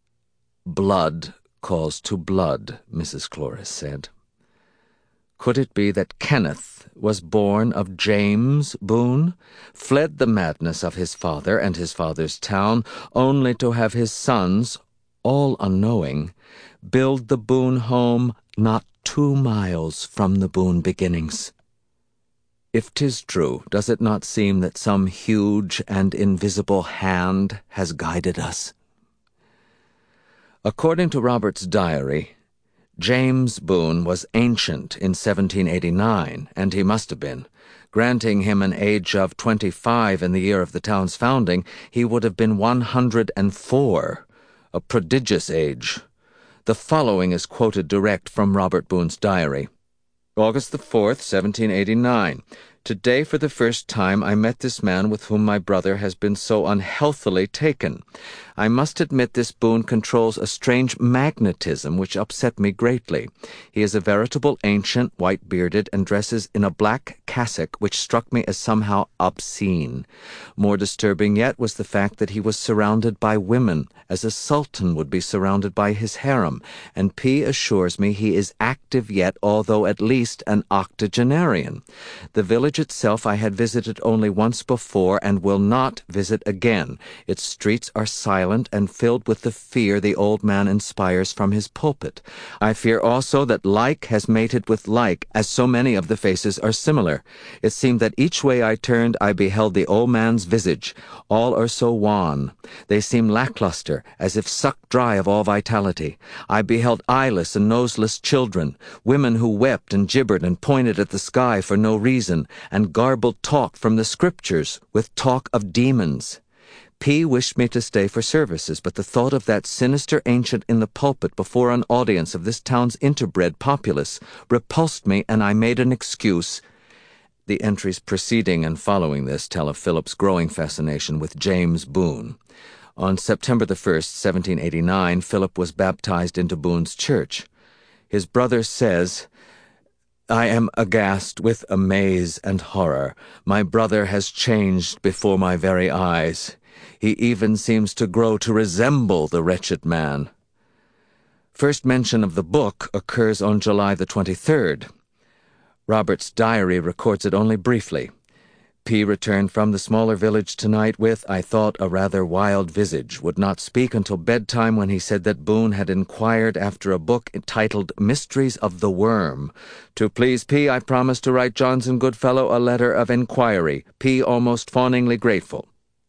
Blood calls to blood, Missus Cloris said. Could it be that Kenneth was born of James Boone, fled the madness of his father and his father's town, only to have his sons, all unknowing, build the Boone home not two miles from the Boone beginnings? If 'tis true, does it not seem that some huge and invisible hand has guided us? According to Robert's diary, James Boone was ancient in seventeen eighty-nine, and he must have been. Granting him an age of twenty-five in the year of the town's founding, he would have been one hundred and four, a prodigious age. The following is quoted direct from Robert Boone's diary. August the fourth, seventeen eighty-nine. Today for the first time I met this man with whom my brother has been so unhealthily taken. I must admit this Boone controls a strange magnetism which upset me greatly. He is a veritable ancient, white-bearded, and dresses in a black cassock which struck me as somehow obscene. More disturbing yet was the fact that he was surrounded by women, as a sultan would be surrounded by his harem, and P. assures me he is active yet, although at least an octogenarian. The village itself I had visited only once before and will not visit again. Its streets are silent and filled with the fear the old man inspires from his pulpit. I fear also that like has mated with like, as so many of the faces are similar. It seemed that each way I turned I beheld the old man's visage. All are so wan. They seem lackluster, as if sucked dry of all vitality. I beheld eyeless and noseless children, women who wept and gibbered and pointed at the sky for no reason, and garbled talk from the scriptures with talk of demons. P. wished me to stay for services, but the thought of that sinister ancient in the pulpit before an audience of this town's interbred populace repulsed me, and I made an excuse. The entries preceding and following this tell of Philip's growing fascination with James Boone. On September the first, seventeen eighty-nine, Philip was baptized into Boone's church. His brother says, I am aghast with amaze and horror. My brother has changed before my very eyes. He even seems to grow to resemble the wretched man. First mention of the book occurs on July the twenty-third. Robert's diary records it only briefly. P. returned from the smaller village tonight with, I thought, a rather wild visage, would not speak until bedtime, when he said that Boone had inquired after a book entitled Mysteries of the Worm. To please P., I promised to write Johnson Goodfellow a letter of inquiry. P. almost fawningly grateful.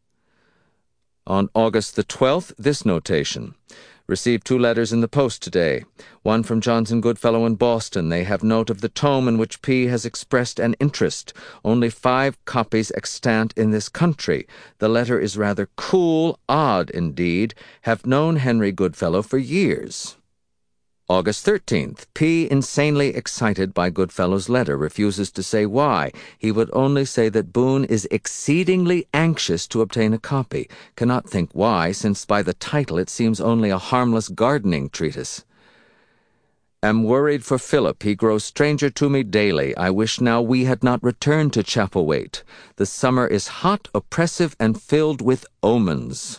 On August the twelfth, this notation. Received two letters in the post today. One from Johnson Goodfellow in Boston. They have note of the tome in which P. has expressed an interest. Only five copies extant in this country. The letter is rather cool, odd indeed. Have known Henry Goodfellow for years. August thirteenth. P. insanely excited by Goodfellow's letter, refuses to say why. He would only say that Boone is exceedingly anxious to obtain a copy. Cannot think why, since by the title it seems only a harmless gardening treatise. Am worried for Philip. He grows stranger to me daily. I wish now we had not returned to Chapelwaite. The summer is hot, oppressive, and filled with omens.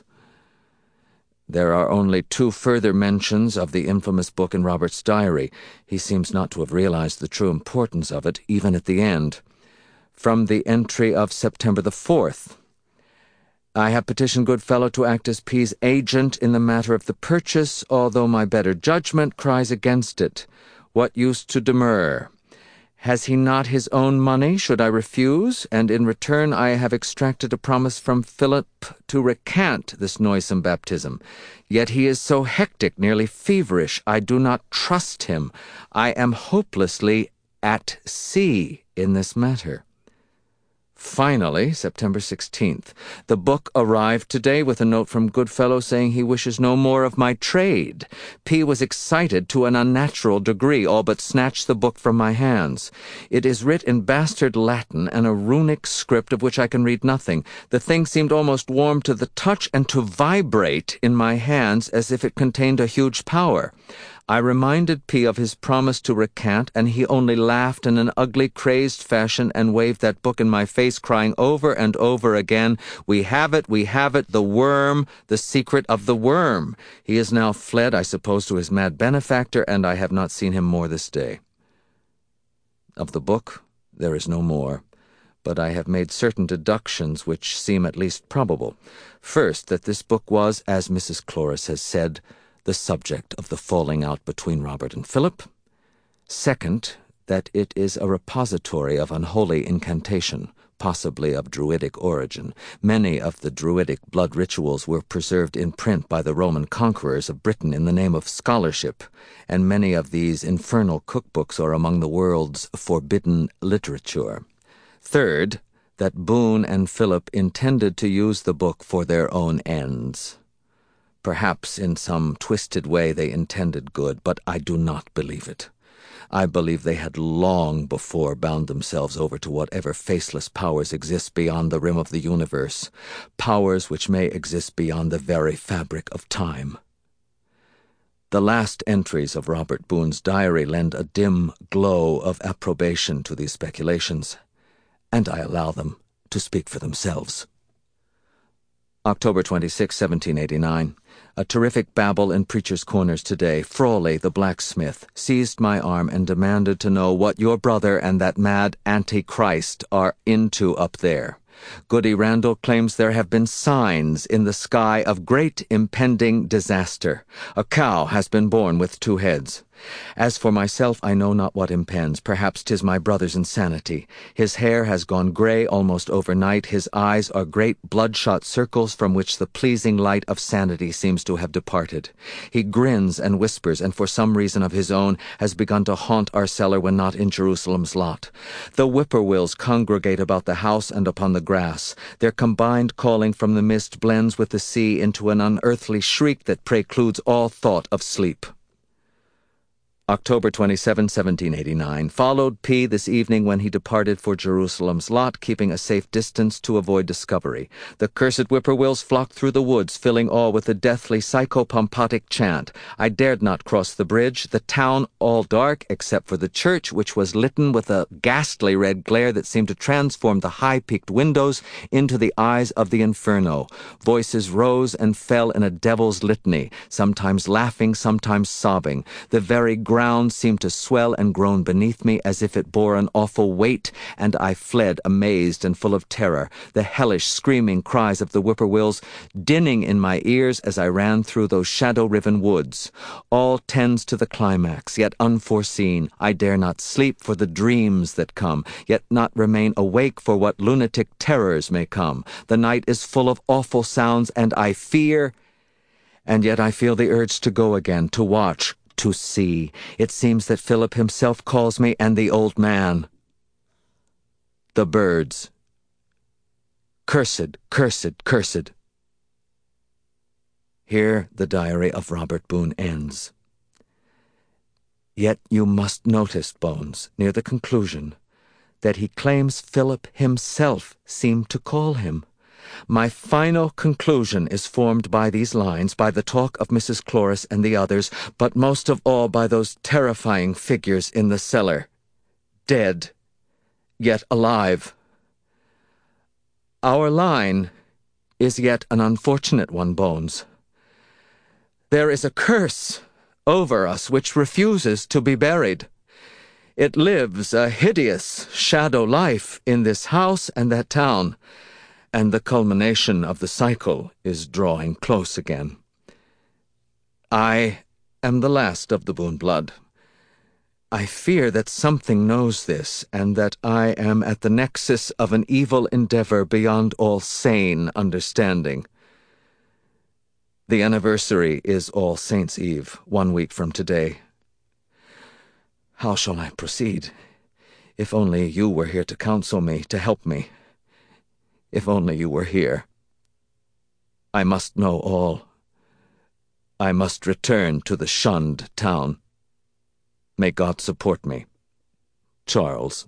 There are only two further mentions of the infamous book in Robert's diary. He seems not to have realized the true importance of it, even at the end. From the entry of September the fourth. I have petitioned Goodfellow to act as P.'s agent in the matter of the purchase, although my better judgment cries against it. What use to demur? Has he not his own money? Should I refuse? And in return I have extracted a promise from Philip to recant this noisome baptism. Yet he is so hectic, nearly feverish. I do not trust him. I am hopelessly at sea in this matter. Finally, September sixteenth, the book arrived today with a note from Goodfellow saying he wishes no more of my trade. P. was excited to an unnatural degree, all but snatched the book from my hands. It is writ in bastard Latin and a runic script of which I can read nothing. The thing seemed almost warm to the touch and to vibrate in my hands as if it contained a huge power. I reminded P. of his promise to recant, and he only laughed in an ugly, crazed fashion and waved that book in my face, crying over and over again, "We have it, we have it, the worm, the secret of the worm." He is now fled, I suppose, to his mad benefactor, and I have not seen him more this day. Of the book, there is no more, but I have made certain deductions which seem at least probable. First, that this book was, as Missus Cloris has said, the subject of the falling out between Robert and Philip. Second, that it is a repository of unholy incantation, possibly of Druidic origin. Many of the Druidic blood rituals were preserved in print by the Roman conquerors of Britain in the name of scholarship, and many of these infernal cookbooks are among the world's forbidden literature. Third, that Boone and Philip intended to use the book for their own ends. Perhaps in some twisted way they intended good, but I do not believe it. I believe they had long before bound themselves over to whatever faceless powers exist beyond the rim of the universe, powers which may exist beyond the very fabric of time. The last entries of Robert Boone's diary lend a dim glow of approbation to these speculations, and I allow them to speak for themselves. October twenty-sixth, seventeen eighty-nine. A terrific babble in Preacher's Corners today. Frawley, the blacksmith, seized my arm and demanded to know what your brother and that mad Antichrist are into up there. Goody Randall claims there have been signs in the sky of great impending disaster. A cow has been born with two heads. As for myself, I know not what impends. Perhaps 'tis my brother's insanity. His hair has gone gray almost overnight. His eyes are great bloodshot circles from which the pleasing light of sanity seems to have departed. He grins and whispers, and for some reason of his own has begun to haunt our cellar when not in Jerusalem's lot. The whippoorwills congregate about the house and upon the grass. Their combined calling from the mist blends with the sea into an unearthly shriek that precludes all thought of sleep. October twenty-seventh, seventeen eighty-nine. Followed P this evening when he departed for Jerusalem's lot, keeping a safe distance to avoid discovery. The cursed whippoorwills flocked through the woods, filling all with a deathly psychopompotic chant. I dared not cross the bridge, the town all dark, except for the church, which was litten with a ghastly red glare that seemed to transform the high-peaked windows into the eyes of the inferno. Voices rose and fell in a devil's litany, sometimes laughing, sometimes sobbing. The very ground seemed to swell and groan beneath me as if it bore an awful weight, and I fled amazed and full of terror, the hellish screaming cries of the whippoorwills dinning in my ears as I ran through those shadow-riven woods. All tends to the climax, yet unforeseen. I dare not sleep for the dreams that come, yet not remain awake for what lunatic terrors may come. The night is full of awful sounds, and I fear, and yet I feel the urge to go again, to watch, to see. It seems that Philip himself calls me, and the old man. The birds. Cursed, cursed, cursed. Here the diary of Robert Boone ends. Yet you must notice, Bones, near the conclusion, that he claims Philip himself seemed to call him. My final conclusion is formed by these lines, by the talk of Missus Cloris and the others, but most of all by those terrifying figures in the cellar. Dead, yet alive. Our line is yet an unfortunate one, Bones. There is a curse over us which refuses to be buried. It lives a hideous shadow life in this house and that town, and the culmination of the cycle is drawing close again. I am the last of the Boone blood. I fear that something knows this, and that I am at the nexus of an evil endeavor beyond all sane understanding. The anniversary is All Saints' Eve, one week from today. How shall I proceed? If only you were here to counsel me, to help me. If only you were here. I must know all. I must return to the shunned town. May God support me. Charles.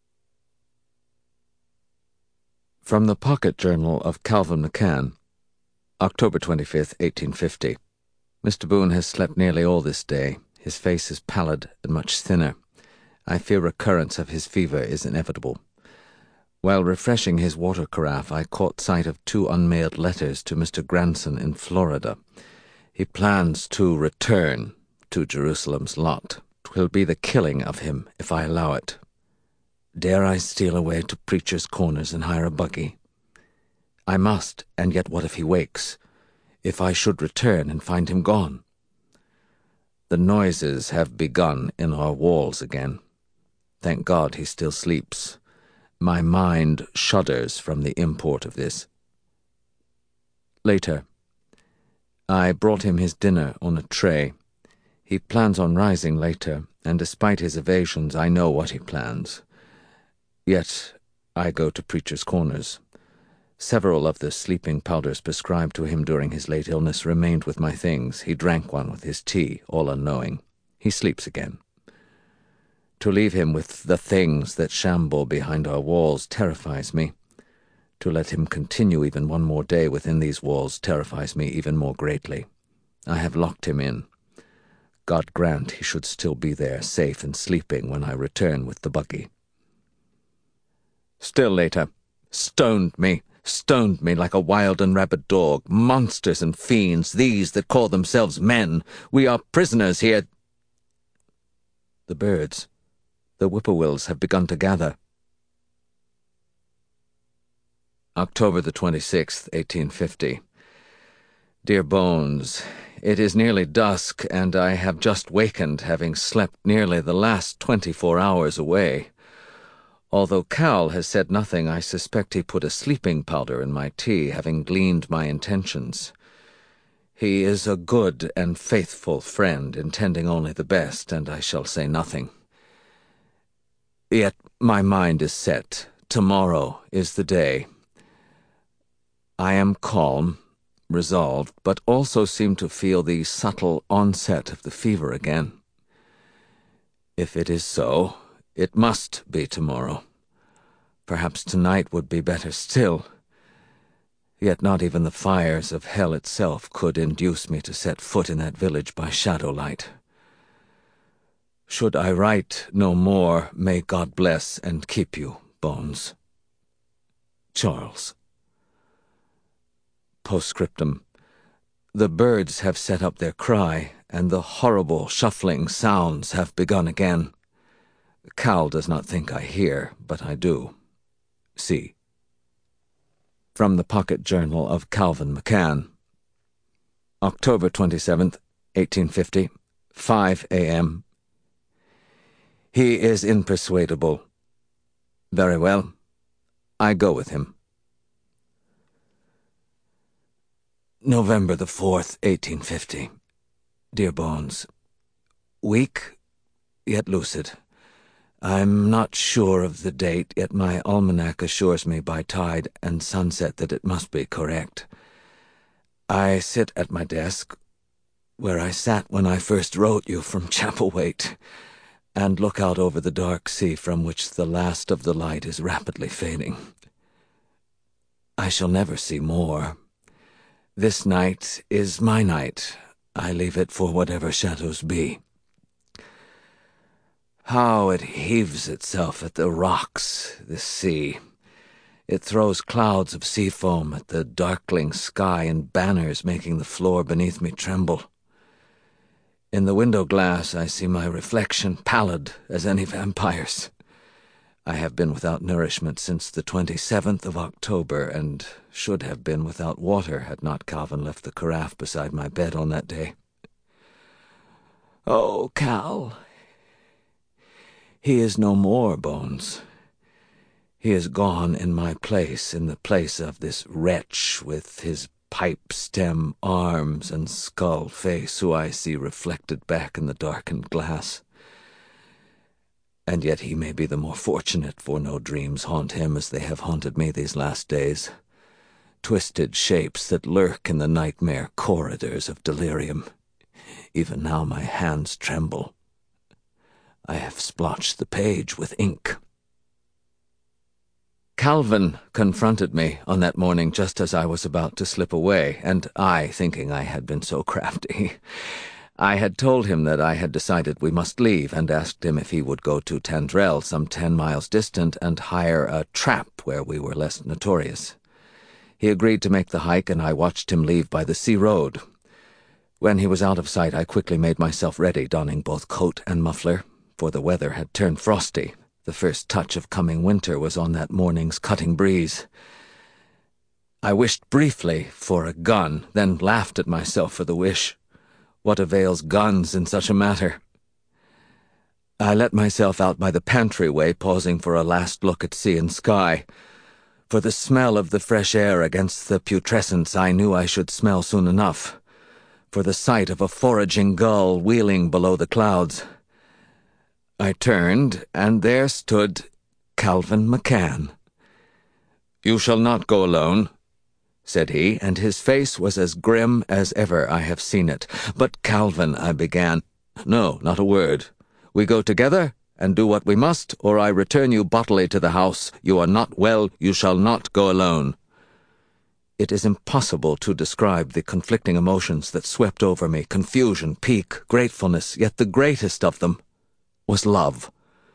From the Pocket Journal of Calvin McCann, October twenty-fifth, eighteen fifty. Mister Boone has slept nearly all this day. His face is pallid and much thinner. I fear recurrence of his fever is inevitable. While refreshing his water carafe, I caught sight of two unmailed letters to Mister Granson in Florida. He plans to return to Jerusalem's lot. 'Twill be the killing of him if I allow it. Dare I steal away to Preacher's Corners and hire a buggy? I must, and yet what if he wakes? If I should return and find him gone? The noises have begun in our walls again. Thank God he still sleeps. My mind shudders from the import of this. Later. I brought him his dinner on a tray. He plans on rising later, and despite his evasions, I know what he plans. Yet I go to Preacher's Corners. Several of the sleeping powders prescribed to him during his late illness remained with my things. He drank one with his tea, all unknowing. He sleeps again. To leave him with the things that shamble behind our walls terrifies me. To let him continue even one more day within these walls terrifies me even more greatly. I have locked him in. God grant he should still be there, safe and sleeping, when I return with the buggy. Still later. Stoned me, stoned me like a wild and rabid dog. Monsters and fiends, these that call themselves men. We are prisoners here. The birds. The whippoorwills have begun to gather. October the twenty-sixth, eighteen fifty. Dear Bones, it is nearly dusk, and I have just wakened, having slept nearly the last twenty-four hours away. Although Cal has said nothing, I suspect he put a sleeping powder in my tea, having gleaned my intentions. He is a good and faithful friend, intending only the best, and I shall say nothing. Yet my mind is set. Tomorrow is the day. I am calm, resolved, but also seem to feel the subtle onset of the fever again. If it is so, it must be tomorrow. Perhaps tonight would be better still. Yet not even the fires of hell itself could induce me to set foot in that village by shadowlight. Should I write no more, may God bless and keep you, Bones. Charles. Postscriptum. The birds have set up their cry, and the horrible shuffling sounds have begun again. Cal does not think I hear, but I do. See. From the Pocket Journal of Calvin McCann. October twenty-seventh, eighteen fifty, five a m He is impersuadable. Very well. I go with him. November the fourth, eighteen fifty. Dear Bones, weak, yet lucid. I'm not sure of the date, yet my almanac assures me by tide and sunset that it must be correct. I sit at my desk, where I sat when I first wrote you from Chapelwaite, and look out over the dark sea from which the last of the light is rapidly fading. I shall never see more. This night is my night. I leave it for whatever shadows be. How it heaves itself at the rocks, this sea. It throws clouds of sea foam at the darkling sky and banners making the floor beneath me tremble. In the window glass I see my reflection, pallid as any vampire's. I have been without nourishment since the twenty-seventh of October, and should have been without water had not Calvin left the carafe beside my bed on that day. Oh, Cal! He is no more, Bones. He is gone in my place, in the place of this wretch with his pipe-stem arms and skull face who I see reflected back in the darkened glass. And yet he may be the more fortunate, for no dreams haunt him as they have haunted me these last days. Twisted shapes that lurk in the nightmare corridors of delirium. Even now my hands tremble. I have splotched the page with ink. Calvin confronted me on that morning just as I was about to slip away, and I, thinking I had been so crafty, I had told him that I had decided we must leave, and asked him if he would go to Tandrell, some ten miles distant, and hire a trap where we were less notorious. He agreed to make the hike, and I watched him leave by the sea road. When he was out of sight, I quickly made myself ready, donning both coat and muffler, for the weather had turned frosty. The first touch of coming winter was on that morning's cutting breeze. I wished briefly for a gun, then laughed at myself for the wish. What avails guns in such a matter? I let myself out by the pantryway, pausing for a last look at sea and sky. For the smell of the fresh air against the putrescence I knew I should smell soon enough. For the sight of a foraging gull wheeling below the clouds. I turned, and there stood Calvin McCann. "You shall not go alone," said he, and his face was as grim as ever I have seen it. "But, Calvin," I began. "No, not a word. We go together, and do what we must, or I return you bodily to the house. You are not well, you shall not go alone." It is impossible to describe the conflicting emotions that swept over me, confusion, pique, gratefulness, yet the greatest of them was love.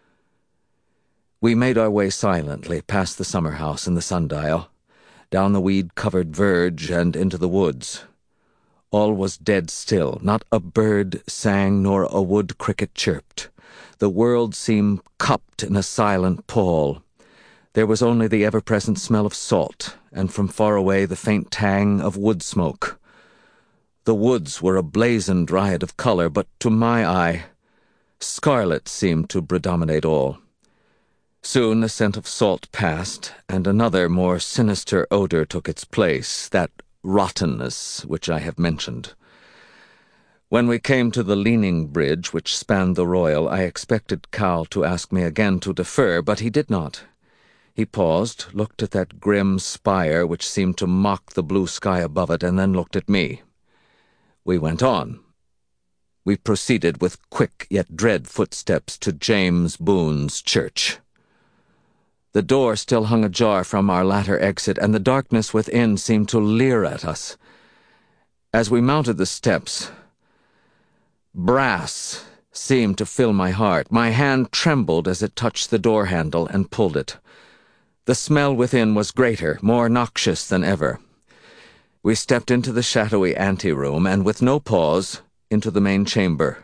We made our way silently past the summer house and the sundial, down the weed-covered verge and into the woods. All was dead still. Not a bird sang, nor a wood cricket chirped. The world seemed cupped in a silent pall. There was only the ever-present smell of salt, and from far away the faint tang of wood smoke. The woods were a blazoned riot of color, but to my eye, scarlet seemed to predominate all. Soon the scent of salt passed, and another, more sinister odor took its place, that rottenness which I have mentioned. When we came to the leaning bridge which spanned the Royal, I expected Cal to ask me again to defer, but he did not. He paused, looked at that grim spire which seemed to mock the blue sky above it, and then looked at me. We went on. we proceeded with quick yet dread footsteps to James Boone's church. The door still hung ajar from our latter exit, and the darkness within seemed to leer at us. As we mounted the steps, brass seemed to fill my heart. My hand trembled as it touched the door handle and pulled it. The smell within was greater, more noxious than ever. We stepped into the shadowy anteroom, and with no pause, into the main chamber.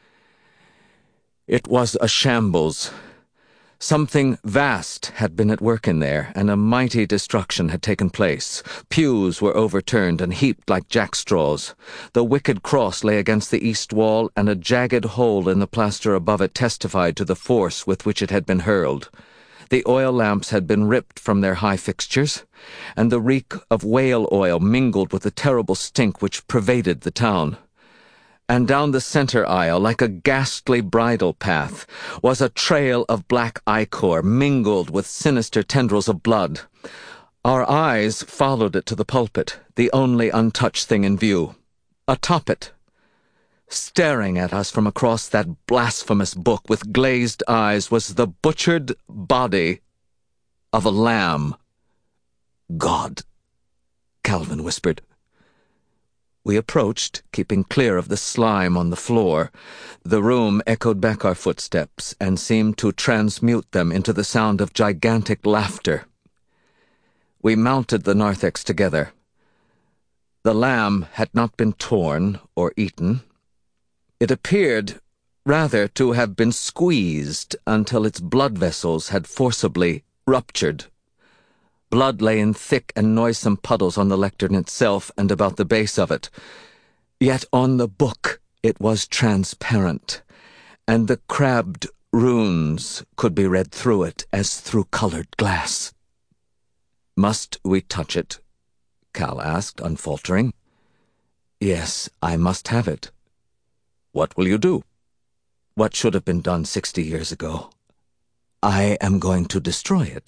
It was a shambles. Something vast had been at work in there, and a mighty destruction had taken place. Pews were overturned and heaped like jackstraws. The wicked cross lay against the east wall, and a jagged hole in the plaster above it testified to the force with which it had been hurled. The oil lamps had been ripped from their high fixtures, and the reek of whale oil mingled with the terrible stink which pervaded the town. And down the center aisle, like a ghastly bridle path, was a trail of black ichor mingled with sinister tendrils of blood. Our eyes followed it to the pulpit, the only untouched thing in view. Atop it, staring at us from across that blasphemous book with glazed eyes, was the butchered body of a lamb. "God," Calvin whispered. We approached, keeping clear of the slime on the floor. The room echoed back our footsteps and seemed to transmute them into the sound of gigantic laughter. We mounted the narthex together. The lamb had not been torn or eaten. It appeared, rather, to have been squeezed until its blood vessels had forcibly ruptured. Blood lay in thick and noisome puddles on the lectern itself and about the base of it. Yet on the book it was transparent, and the crabbed runes could be read through it as through colored glass. "Must we touch it?" Cal asked, unfaltering. "Yes, I must have it." "What will you do?" "What should have been done sixty years ago. I am going to destroy it."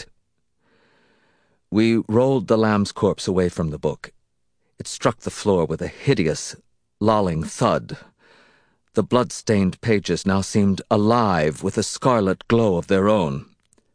We rolled the lamb's corpse away from the book. It struck the floor with a hideous, lolling thud. The blood-stained pages now seemed alive with a scarlet glow of their own.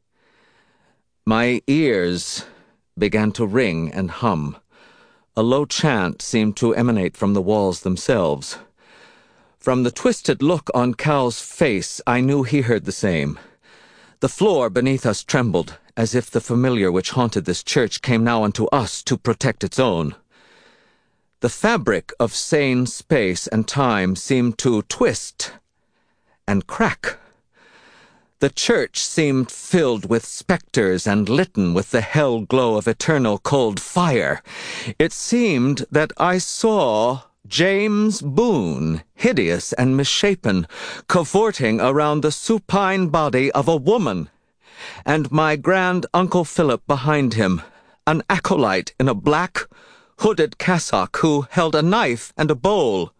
My ears began to ring and hum. A low chant seemed to emanate from the walls themselves. From the twisted look on Cal's face, I knew he heard the same. The floor beneath us trembled, as if the familiar which haunted this church came now unto us to protect its own. The fabric of sane space and time seemed to twist and crack. The church seemed filled with specters and litten with the hell glow of eternal cold fire. It seemed that I saw James Boone, hideous and misshapen, cavorting around the supine body of a woman, and my grand Uncle Philip behind him, an acolyte in a black, hooded cassock who held a knife and a bowl.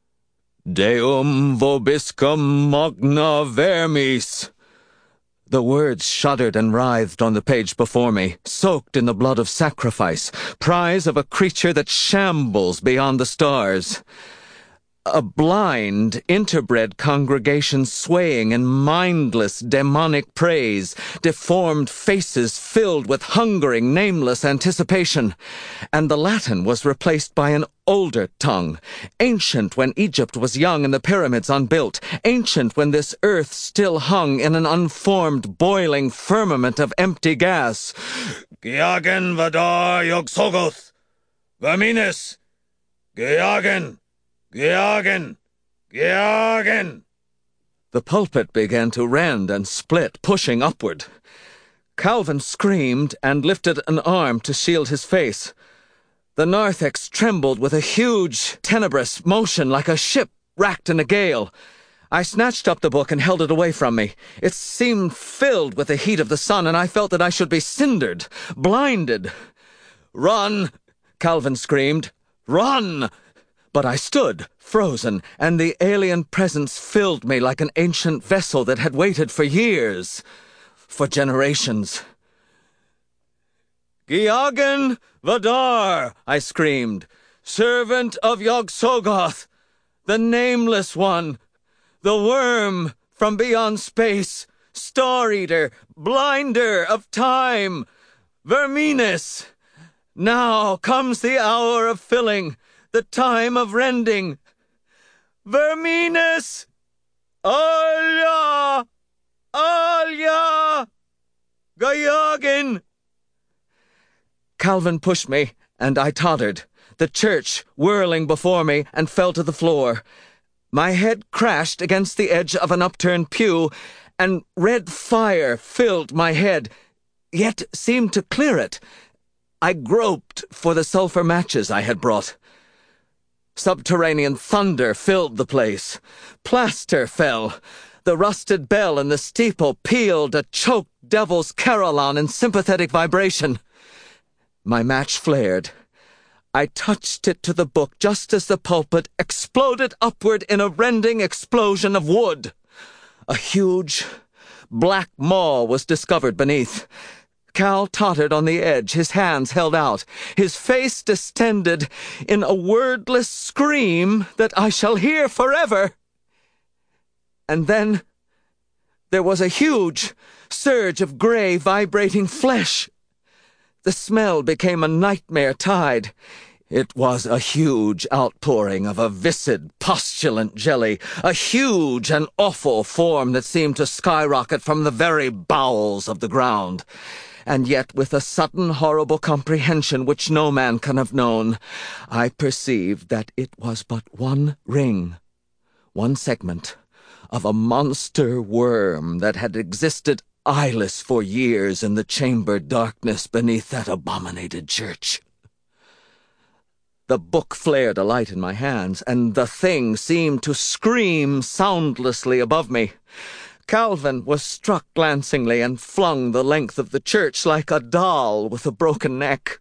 "Deum vobiscum magna vermis." The words shuddered and writhed on the page before me, soaked in the blood of sacrifice, prize of a creature that shambles beyond the stars. A blind, interbred congregation swaying in mindless, demonic praise, deformed faces filled with hungering, nameless anticipation. And the Latin was replaced by an older tongue, ancient when Egypt was young and the pyramids unbuilt, ancient when this earth still hung in an unformed, boiling firmament of empty gas. "Geagen vadar yogsogoth, vermines, geagen, geagen, geagen." The pulpit began to rend and split, pushing upward. Calvin screamed and lifted an arm to shield his face. The narthex trembled with a huge, tenebrous motion like a ship racked in a gale. I snatched up the book and held it away from me. It seemed filled with the heat of the sun, and I felt that I should be cindered, blinded. "Run!" Calvin screamed. "Run!" But I stood, frozen, and the alien presence filled me like an ancient vessel that had waited for years, for generations. "Geagen Vadar!" I screamed. "Servant of Yog-Soggoth! the nameless one, the worm from beyond space, star-eater, blinder of time, Verminus. Now comes the hour of filling, the time of rending. Verminus! Alya! Alya! Gayagin! Calvin pushed me, and I tottered, the church whirling before me, and fell to the floor. My head crashed against the edge of an upturned pew, and red fire filled my head, yet seemed to clear it. I groped for the sulphur matches I had brought. Subterranean thunder filled the place. Plaster fell. The rusted bell in the steeple pealed a choked devil's carillon in sympathetic vibration. My match flared. I touched it to the book just as the pulpit exploded upward in a rending explosion of wood. A huge, black maw was discovered beneath. Cal tottered on the edge, his hands held out, his face distended in a wordless scream that I shall hear forever. And then there was a huge surge of gray, vibrating flesh. The smell became a nightmare tide. It was a huge outpouring of a viscid, postulant jelly, a huge and awful form that seemed to skyrocket from the very bowels of the ground. And yet, with a sudden horrible comprehension which no man can have known, I perceived that it was but one ring, one segment, of a monster worm that had existed eyeless for years in the chambered darkness beneath that abominated church. The book flared alight in my hands, and the thing seemed to scream soundlessly above me. Calvin was struck glancingly and flung the length of the church like a doll with a broken neck.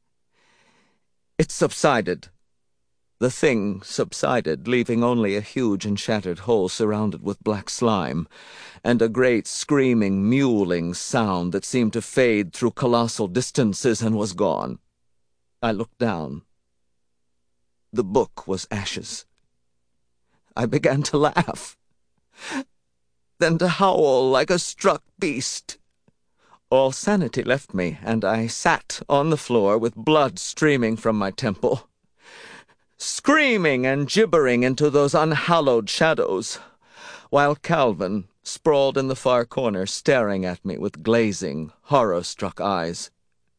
It subsided. The thing subsided, leaving only a huge and shattered hole surrounded with black slime, and a great screaming, mewling sound that seemed to fade through colossal distances and was gone. I looked down. The book was ashes. I began to laugh, then to howl like a struck beast. All sanity left me, and I sat on the floor with blood streaming from my temple, screaming and gibbering into those unhallowed shadows, while Calvin sprawled in the far corner, staring at me with glazing, horror-struck eyes.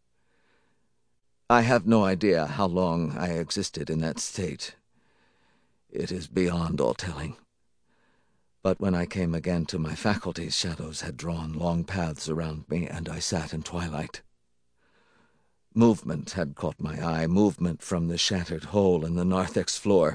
I have no idea how long I existed in that state. It is beyond all telling. But when I came again to my faculties, shadows had drawn long paths around me, and I sat in twilight. Movement had caught my eye, movement from the shattered hole in the narthex floor.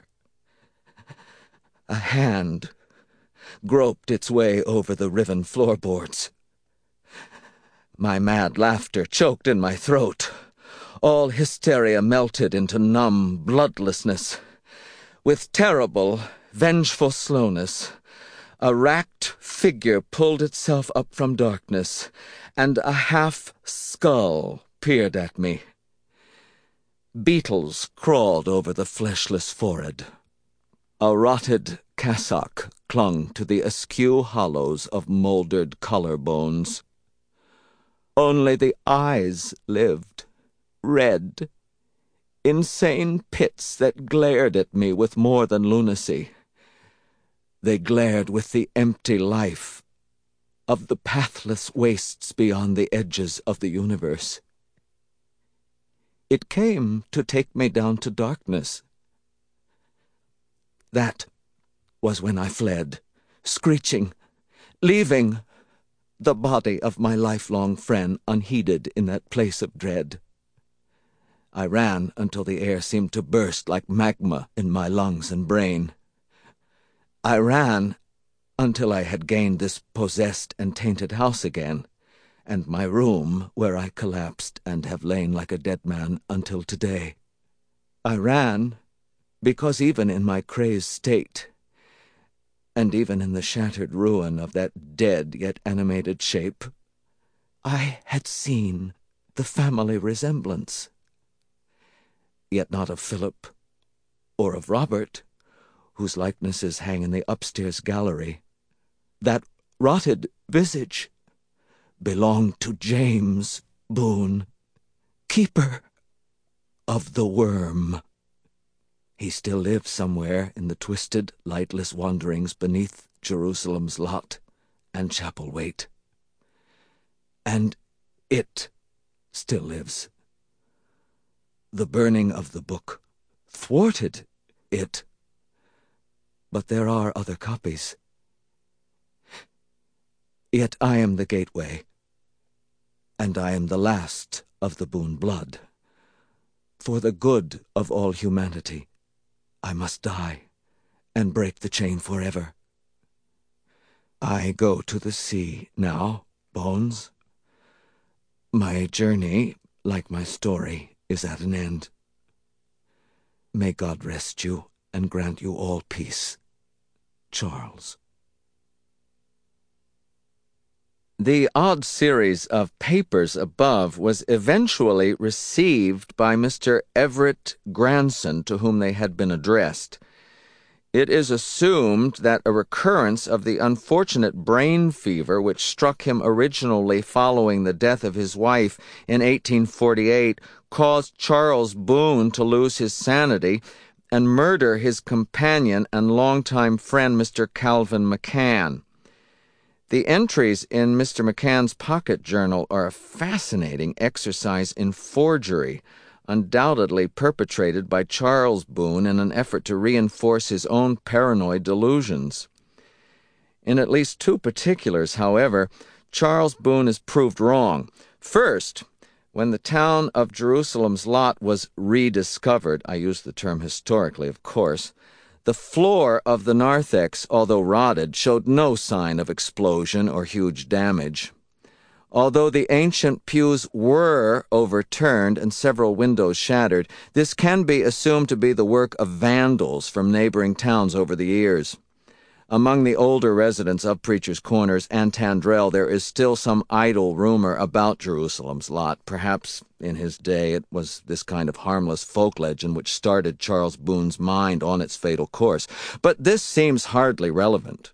A hand groped its way over the riven floorboards. My mad laughter choked in my throat. All hysteria melted into numb bloodlessness. With terrible, vengeful slowness, a racked figure pulled itself up from darkness, and a half-skull peered at me. Beetles crawled over the fleshless forehead. A rotted cassock clung to the askew hollows of mouldered collarbones. Only the eyes lived, red, insane pits that glared at me with more than lunacy. They glared with the empty life of the pathless wastes beyond the edges of the universe. It came to take me down to darkness. That was when I fled, screeching, leaving the body of my lifelong friend unheeded in that place of dread. I ran until the air seemed to burst like magma in my lungs and brain. I ran until I had gained this possessed and tainted house again, and my room where I collapsed and have lain like a dead man until today. I ran because even in my crazed state, and even in the shattered ruin of that dead yet animated shape, I had seen the family resemblance. Yet not of Philip or of Robert, whose likenesses hang in the upstairs gallery, that rotted visage belonged to James Boone, keeper of the worm. He still lives somewhere in the twisted, lightless wanderings beneath Jerusalem's lot and Chapelwaite. And it still lives. The burning of the book thwarted it, but there are other copies. Yet I am the gateway, and I am the last of the Boone blood. For the good of all humanity, I must die and break the chain forever. I go to the sea now, Bones. My journey, like my story, is at an end. May God rest you and grant you all peace. Charles. The odd series of papers above was eventually received by Mister Everett Granson, to whom they had been addressed. It is assumed that a recurrence of the unfortunate brain fever which struck him originally following the death of his wife in eighteen forty-eight caused Charles Boone to lose his sanity and murder his companion and longtime friend Mister Calvin McCann. The entries in Mister McCann's pocket journal are a fascinating exercise in forgery, undoubtedly perpetrated by Charles Boone in an effort to reinforce his own paranoid delusions. In at least two particulars, however, Charles Boone is proved wrong. First, when the town of Jerusalem's lot was rediscovered, I use the term historically, of course, the floor of the narthex, although rotted, showed no sign of explosion or huge damage. Although the ancient pews were overturned and several windows shattered, this can be assumed to be the work of vandals from neighboring towns over the years. Among the older residents of Preacher's Corners and Tandrell, there is still some idle rumor about Jerusalem's lot. Perhaps in his day it was this kind of harmless folk legend which started Charles Boone's mind on its fatal course. But this seems hardly relevant.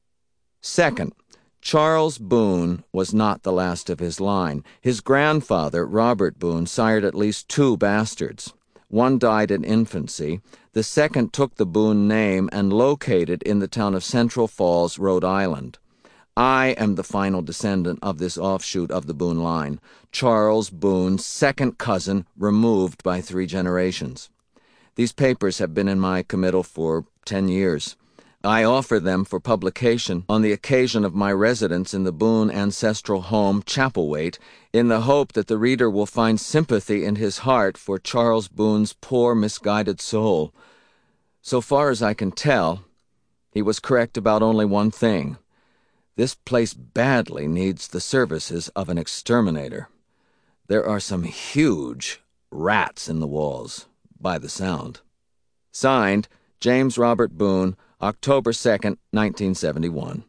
Second, Charles Boone was not the last of his line. His grandfather, Robert Boone, sired at least two bastards. One died in infancy. The second took the Boone name and located in the town of Central Falls, Rhode Island. I am the final descendant of this offshoot of the Boone line, Charles Boone's second cousin, removed by three generations. These papers have been in my committal for ten years. I offer them for publication on the occasion of my residence in the Boone ancestral home, Chapelwaite, in the hope that the reader will find sympathy in his heart for Charles Boone's poor, misguided soul. So far as I can tell, he was correct about only one thing. This place badly needs the services of an exterminator. There are some huge rats in the walls, by the sound. Signed, James Robert Boone, October second, nineteen seventy-one.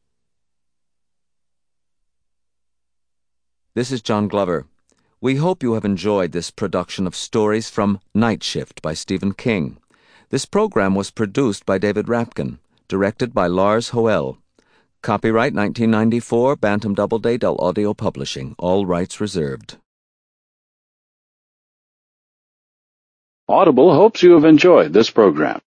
This is John Glover. We hope you have enjoyed this production of stories from Night Shift by Stephen King. This program was produced by David Rapkin, directed by Lars Hoel. Copyright nineteen ninety-four, Bantam Doubleday, Del Audio Publishing. All rights reserved. Audible hopes you have enjoyed this program.